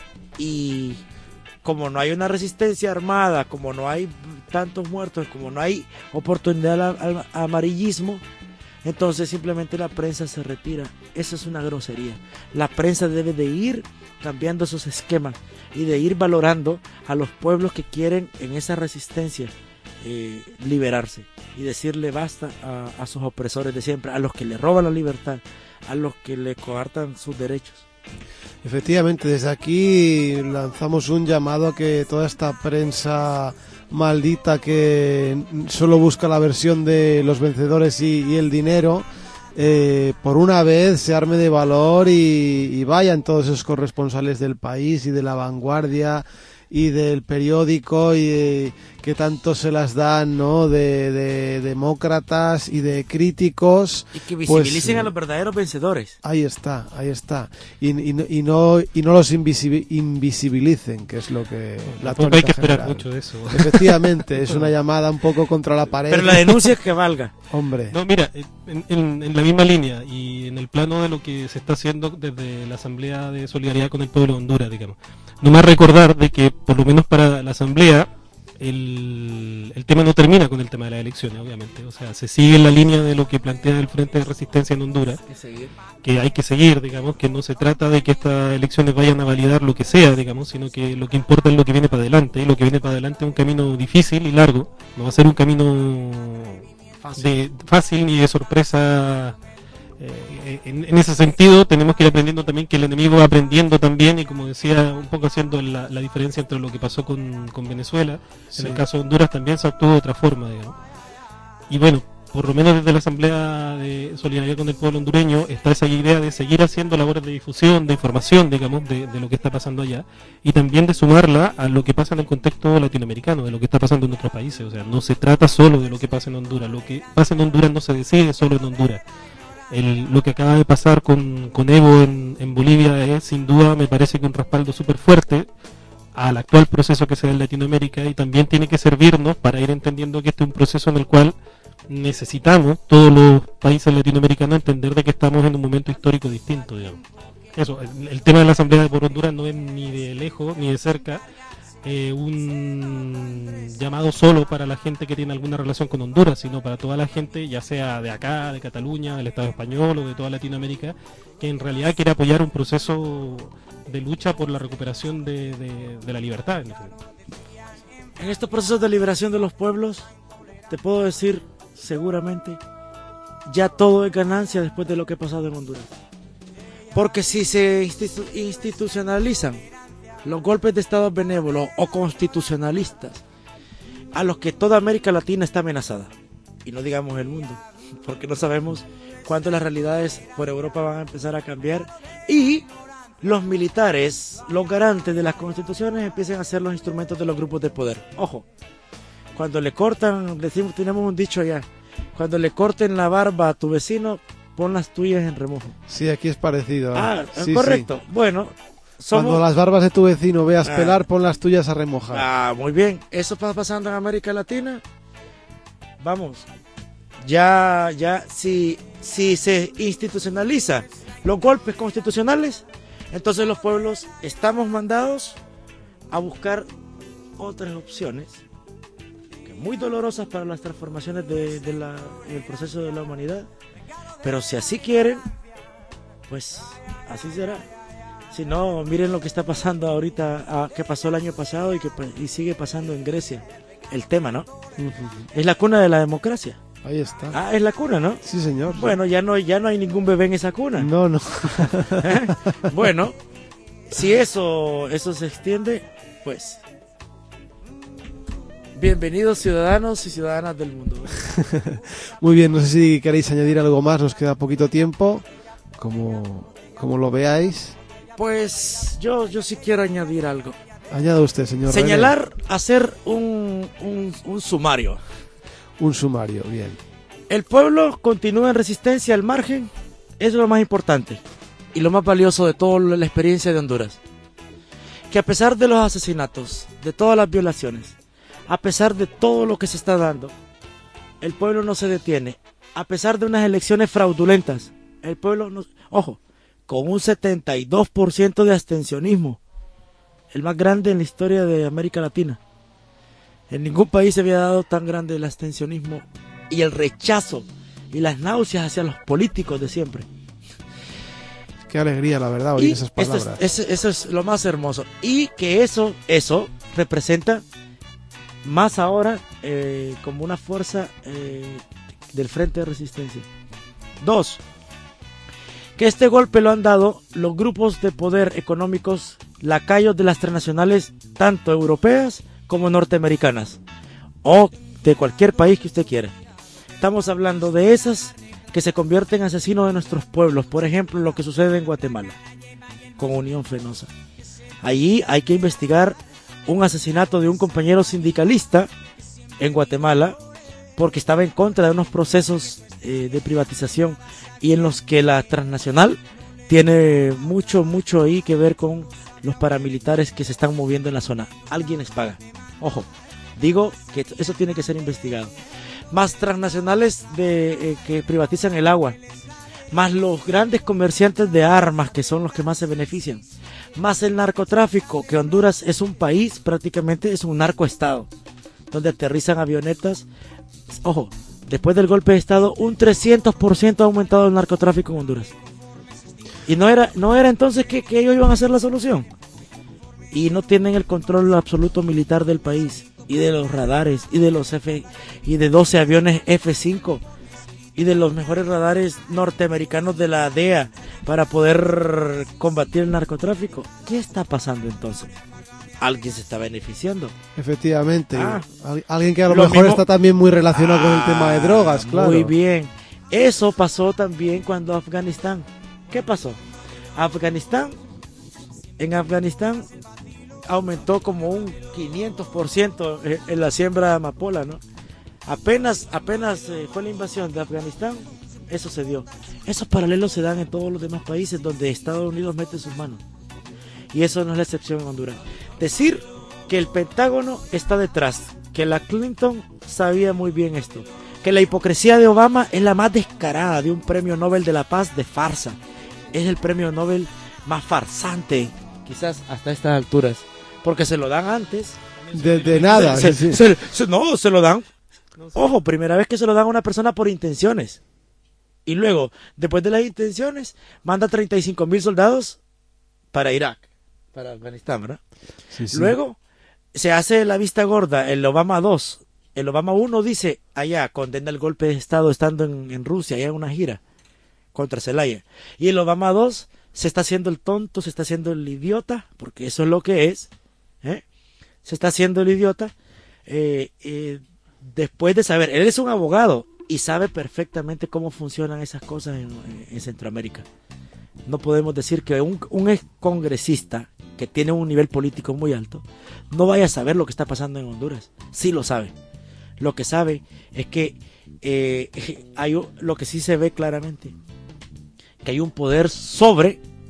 Y como no hay una resistencia armada, como no hay tantos muertos, como no hay oportunidad al, al amarillismo, entonces simplemente la prensa se retira. Eso es una grosería. La prensa debe de ir cambiando esos esquemas y de ir valorando a los pueblos que quieren en esa resistencia eh, liberarse y decirle basta a, a sus opresores de siempre, a los que le roban la libertad, a los que le coartan sus derechos. Efectivamente, desde aquí lanzamos un llamado a que toda esta prensa maldita que solo busca la versión de los vencedores y, y el dinero, eh, por una vez se arme de valor y, y vayan todos esos corresponsales del país y de La Vanguardia y del periódico y de, que tanto se las dan, ¿no? De, de demócratas y de críticos. Y que visibilicen pues, a los verdaderos vencedores. Ahí está, ahí está. Y, y, y no y no los invisibi- invisibilicen, que es lo que la Tampoco hay que esperar general. mucho de eso. Efectivamente, es una llamada un poco contra la pared. Pero la denuncia es que valga. Hombre. No, mira, en, en, en la misma línea y en el plano de lo que se está haciendo desde la Asamblea de Solidaridad con el Pueblo de Honduras, digamos. Nomás recordar de que, por lo menos para la Asamblea, el, el tema no termina con el tema de las elecciones, obviamente. O sea, se sigue en la línea de lo que plantea el Frente de Resistencia en Honduras, Hay que seguir. que hay que seguir, digamos, que no se trata de que estas elecciones vayan a validar lo que sea, digamos, sino que lo que importa es lo que viene para adelante, y lo que viene para adelante es un camino difícil y largo, no va a ser un camino Fácil. de fácil ni de sorpresa. Eh, en, en ese sentido tenemos que ir aprendiendo también que el enemigo va aprendiendo también, y como decía, un poco haciendo la, la diferencia entre lo que pasó con, con Venezuela, Sí. en el caso de Honduras también se actuó de otra forma, digamos. Y bueno, por lo menos desde la Asamblea de Solidaridad con el Pueblo Hondureño está esa idea de seguir haciendo labores de difusión, de información, digamos, de, de lo que está pasando allá, y también de sumarla a lo que pasa en el contexto latinoamericano, de lo que está pasando en otros países. O sea, no se trata solo de lo que pasa en Honduras, lo que pasa en Honduras no se decide solo en Honduras. El, lo que acaba de pasar con, con Evo en, en Bolivia es sin duda, me parece que un respaldo súper fuerte al actual proceso que se da en Latinoamérica, y también tiene que servirnos para ir entendiendo que este es un proceso en el cual necesitamos todos los países latinoamericanos entender de que estamos en un momento histórico distinto, digamos. Eso, el, el tema de la Asamblea por Honduras no es ni de lejos ni de cerca eh, un llamado solo para la gente que tiene alguna relación con Honduras, sino para toda la gente, ya sea de acá, de Cataluña, del Estado español o de toda Latinoamérica, que en realidad quiere apoyar un proceso de lucha por la recuperación de, de, de la libertad. En, En estos procesos de liberación de los pueblos, te puedo decir seguramente, ya todo es ganancia después de lo que ha pasado en Honduras. Porque si se institu- institucionalizan los golpes de Estado benévolos o constitucionalistas, a los que toda América Latina está amenazada, y no digamos el mundo, porque no sabemos cuándo las realidades por Europa van a empezar a cambiar, y los militares, los garantes de las constituciones, empiezan a ser los instrumentos de los grupos de poder. Ojo, cuando le cortan, decimos, tenemos un dicho allá, cuando le corten la barba a tu vecino, pon las tuyas en remojo. Sí, aquí es parecido. ¿eh? Ah, Sí, correcto. sí. Bueno, somos... Cuando las barbas de tu vecino veas Ah. pelar, pon las tuyas a remojar. Ah, muy bien. Eso está pasando en América Latina. Vamos. Ya, ya, si, si se institucionaliza los golpes constitucionales, entonces los pueblos estamos mandados a buscar otras opciones, que muy dolorosas para las transformaciones de, de la, del proceso de la humanidad. Pero si así quieren, pues así será. Si no, miren lo que está pasando ahorita, ah, que pasó el año pasado y que pa- y sigue pasando en Grecia. El tema, ¿no? Es la cuna de la democracia. Ahí está. Ah, es la cuna, ¿no? Sí, señor. Bueno, ya no, ya no hay ningún bebé en esa cuna. No, no. ¿Eh? Bueno, si eso, eso se extiende, pues bienvenidos ciudadanos y ciudadanas del mundo. Muy bien, no sé si queréis añadir algo más, nos queda poquito tiempo, como, como lo veáis. Pues yo, yo sí quiero añadir algo. Añada usted, señor. Señalar, hacer un, un, un sumario. René. Un sumario, bien. El pueblo continúa en resistencia al margen, eso es lo más importante y lo más valioso de toda la experiencia de Honduras. Que a pesar de los asesinatos, de todas las violaciones, a pesar de todo lo que se está dando, el pueblo no se detiene. A pesar de unas elecciones fraudulentas, el pueblo no... Ojo, con un setenta y dos por ciento de abstencionismo, el más grande en la historia de América Latina. En ningún país se había dado tan grande el abstencionismo y el rechazo y las náuseas hacia los políticos de siempre. Qué alegría, la verdad, oír Y esas esto palabras. es, es- eso es lo más hermoso. Y que eso, eso representa más ahora eh, como una fuerza eh, del Frente de Resistencia. Dos, que este golpe lo han dado los grupos de poder económicos lacayos de las transnacionales, tanto europeas como norteamericanas, o de cualquier país que usted quiera. Estamos hablando de esas que se convierten en asesinos de nuestros pueblos, por ejemplo, lo que sucede en Guatemala, con Unión Fenosa. Allí hay que investigar un asesinato de un compañero sindicalista en Guatemala, porque estaba en contra de unos procesos eh, de privatización y en los que la transnacional tiene mucho, mucho ahí que ver con los paramilitares que se están moviendo en la zona. Alguien les paga. Ojo, digo que eso tiene que ser investigado. Más transnacionales de, eh, que privatizan el agua, más los grandes comerciantes de armas que son los que más se benefician, más el narcotráfico, que Honduras es un país, prácticamente es un narcoestado, donde aterrizan avionetas. Ojo, después del golpe de estado, un trescientos por ciento ha aumentado el narcotráfico en Honduras. Y no era, no era entonces que, que ellos iban a hacer la solución. Y no tienen el control absoluto militar del país, y de los radares, y de los F, y de doce aviones F cinco, y de los mejores radares norteamericanos de la D E A para poder combatir el narcotráfico. ¿Qué está pasando entonces? Alguien se está beneficiando. Efectivamente. Ah. Al- alguien que a lo, Lo mejor mismo- está también muy relacionado con el tema de drogas, claro. Muy bien. Eso pasó también cuando Afganistán. ¿Qué pasó? Afganistán, en Afganistán aumentó como un quinientos por ciento en en la siembra de amapola, ¿no? Apenas, apenas eh, fue la invasión de Afganistán, eso se dio. Esos paralelos se dan en todos los demás países donde Estados Unidos mete sus manos. Y eso no es la excepción en Honduras. Decir que el Pentágono está detrás, que la Clinton sabía muy bien esto, que la hipocresía de Obama es la más descarada de un premio Nobel de la Paz de farsa. Es el premio Nobel más farsante, quizás hasta estas alturas, porque se lo dan antes. De, de nada. Se- sí, sí. se- se- no, se lo dan. Ojo, primera vez que se lo dan a una persona por intenciones. Y luego, después de las intenciones, manda treinta y cinco mil soldados para Irak, para Afganistán, ¿verdad? Sí, sí. Luego, se hace la vista gorda, el Obama dos. El Obama uno dice, allá, condena el golpe de Estado estando en, en Rusia, allá en una gira contra Zelaya. Y el Obama dos se está haciendo el tonto, se está haciendo el idiota, porque eso es lo que es, ¿eh? Se está haciendo el idiota, eh, eh, después de saber, él es un abogado y sabe perfectamente cómo funcionan esas cosas en, en Centroamérica. No podemos decir que un, un ex congresista que tiene un nivel político muy alto no vaya a saber lo que está pasando en Honduras. Sí lo sabe. Lo que sabe es que eh, hay un- lo que sí se ve claramente, que hay un poder sobre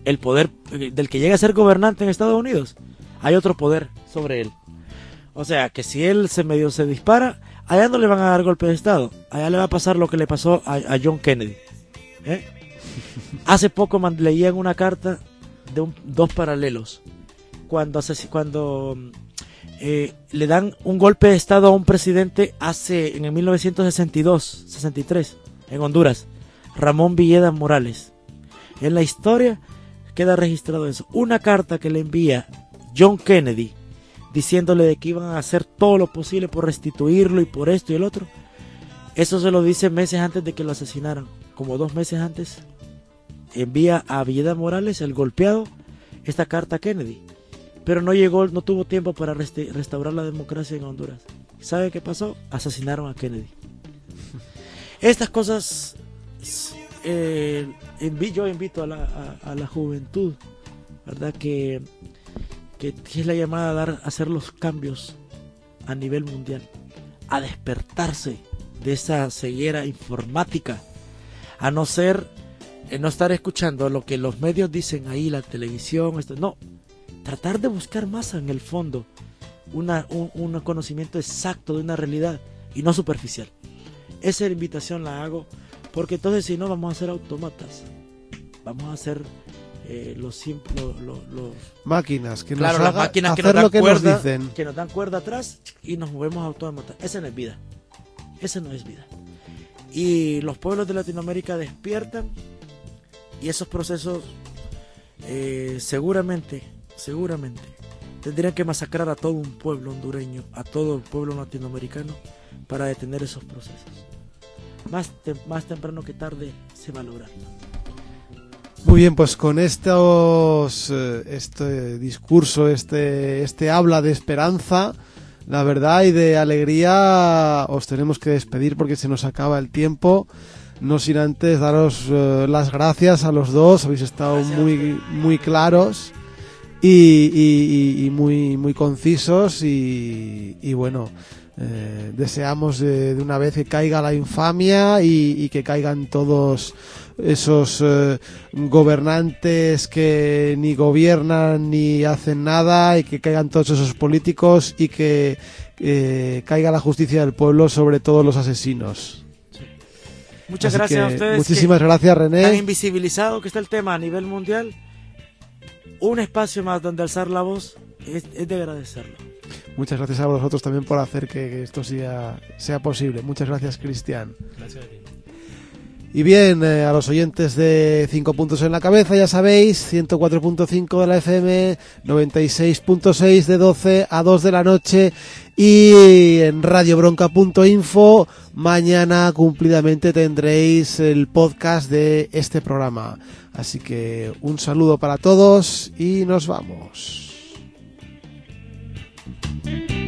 el poder del que llega a ser gobernante en Estados Unidos, hay otro poder sobre él. O sea, que si él se medio se dispara, allá no le van a dar golpe de estado, allá le va a pasar lo que le pasó a, a John Kennedy. ¿Eh? Hace poco man, leía en una carta de un, dos paralelos. Cuando, cuando eh, le dan un golpe de estado a un presidente hace en el mil novecientos sesenta y dos, sesenta y tres, en Honduras, Ramón Villeda Morales. En la historia queda registrado eso. Una carta que le envía John Kennedy diciéndole de que iban a hacer todo lo posible por restituirlo y por esto y el otro. Eso se lo dice meses antes de que lo asesinaran, como dos meses antes. Envía a Villeda Morales, el golpeado, esta carta a Kennedy. Pero no llegó, no tuvo tiempo para resta- restaurar la democracia en Honduras. ¿Sabe qué pasó? Asesinaron a Kennedy. Estas cosas, eh, envi- yo invito a la, a, a la juventud, ¿verdad? Que, que es la llamada a, dar, a hacer los cambios a nivel mundial, a despertarse de esa ceguera informática, a no ser, eh, no estar escuchando lo que los medios dicen ahí, la televisión, esto, no, tratar de buscar más en el fondo una, un, un conocimiento exacto de una realidad y no superficial. Esa invitación la hago porque entonces si no vamos a ser autómatas, vamos a ser eh, los simples lo, lo, lo, máquinas que claro, nos las haga máquinas que hacer nos dan lo que cuerda, nos dicen, que nos dan cuerda atrás y nos movemos autómatas. Esa no es vida, esa no es vida. Y los pueblos de Latinoamérica despiertan y esos procesos eh, seguramente, seguramente tendrían que masacrar a todo un pueblo hondureño, a todo el pueblo latinoamericano para detener esos procesos. Más, te, más temprano que tarde se va a lograr. Muy bien, pues con estos, este discurso, este, este habla de esperanza, la verdad, y de alegría, os tenemos que despedir porque se nos acaba el tiempo. No sin antes daros uh, las gracias a los dos, habéis estado gracias. muy muy claros y, y, y muy muy concisos y, y bueno, eh, deseamos de, de una vez que caiga la infamia y, y que caigan todos esos eh, gobernantes que ni gobiernan ni hacen nada, y que caigan todos esos políticos y que eh, caiga la justicia del pueblo sobre todos los asesinos. Muchas Así gracias a ustedes. Muchísimas gracias, René. Tan invisibilizado que está el tema a nivel mundial, un espacio más donde alzar la voz es, es de agradecerlo. Muchas gracias a vosotros también por hacer que, que esto sea, sea posible. Muchas gracias, Cristian. Gracias a ti. Y bien, eh, a los oyentes de cinco puntos en la cabeza, ya sabéis, ciento cuatro punto cinco de la F M, noventa y seis punto seis de doce a dos de la noche y en radio bronca punto info. Mañana cumplidamente tendréis el podcast de este programa. Así que un saludo para todos y nos vamos.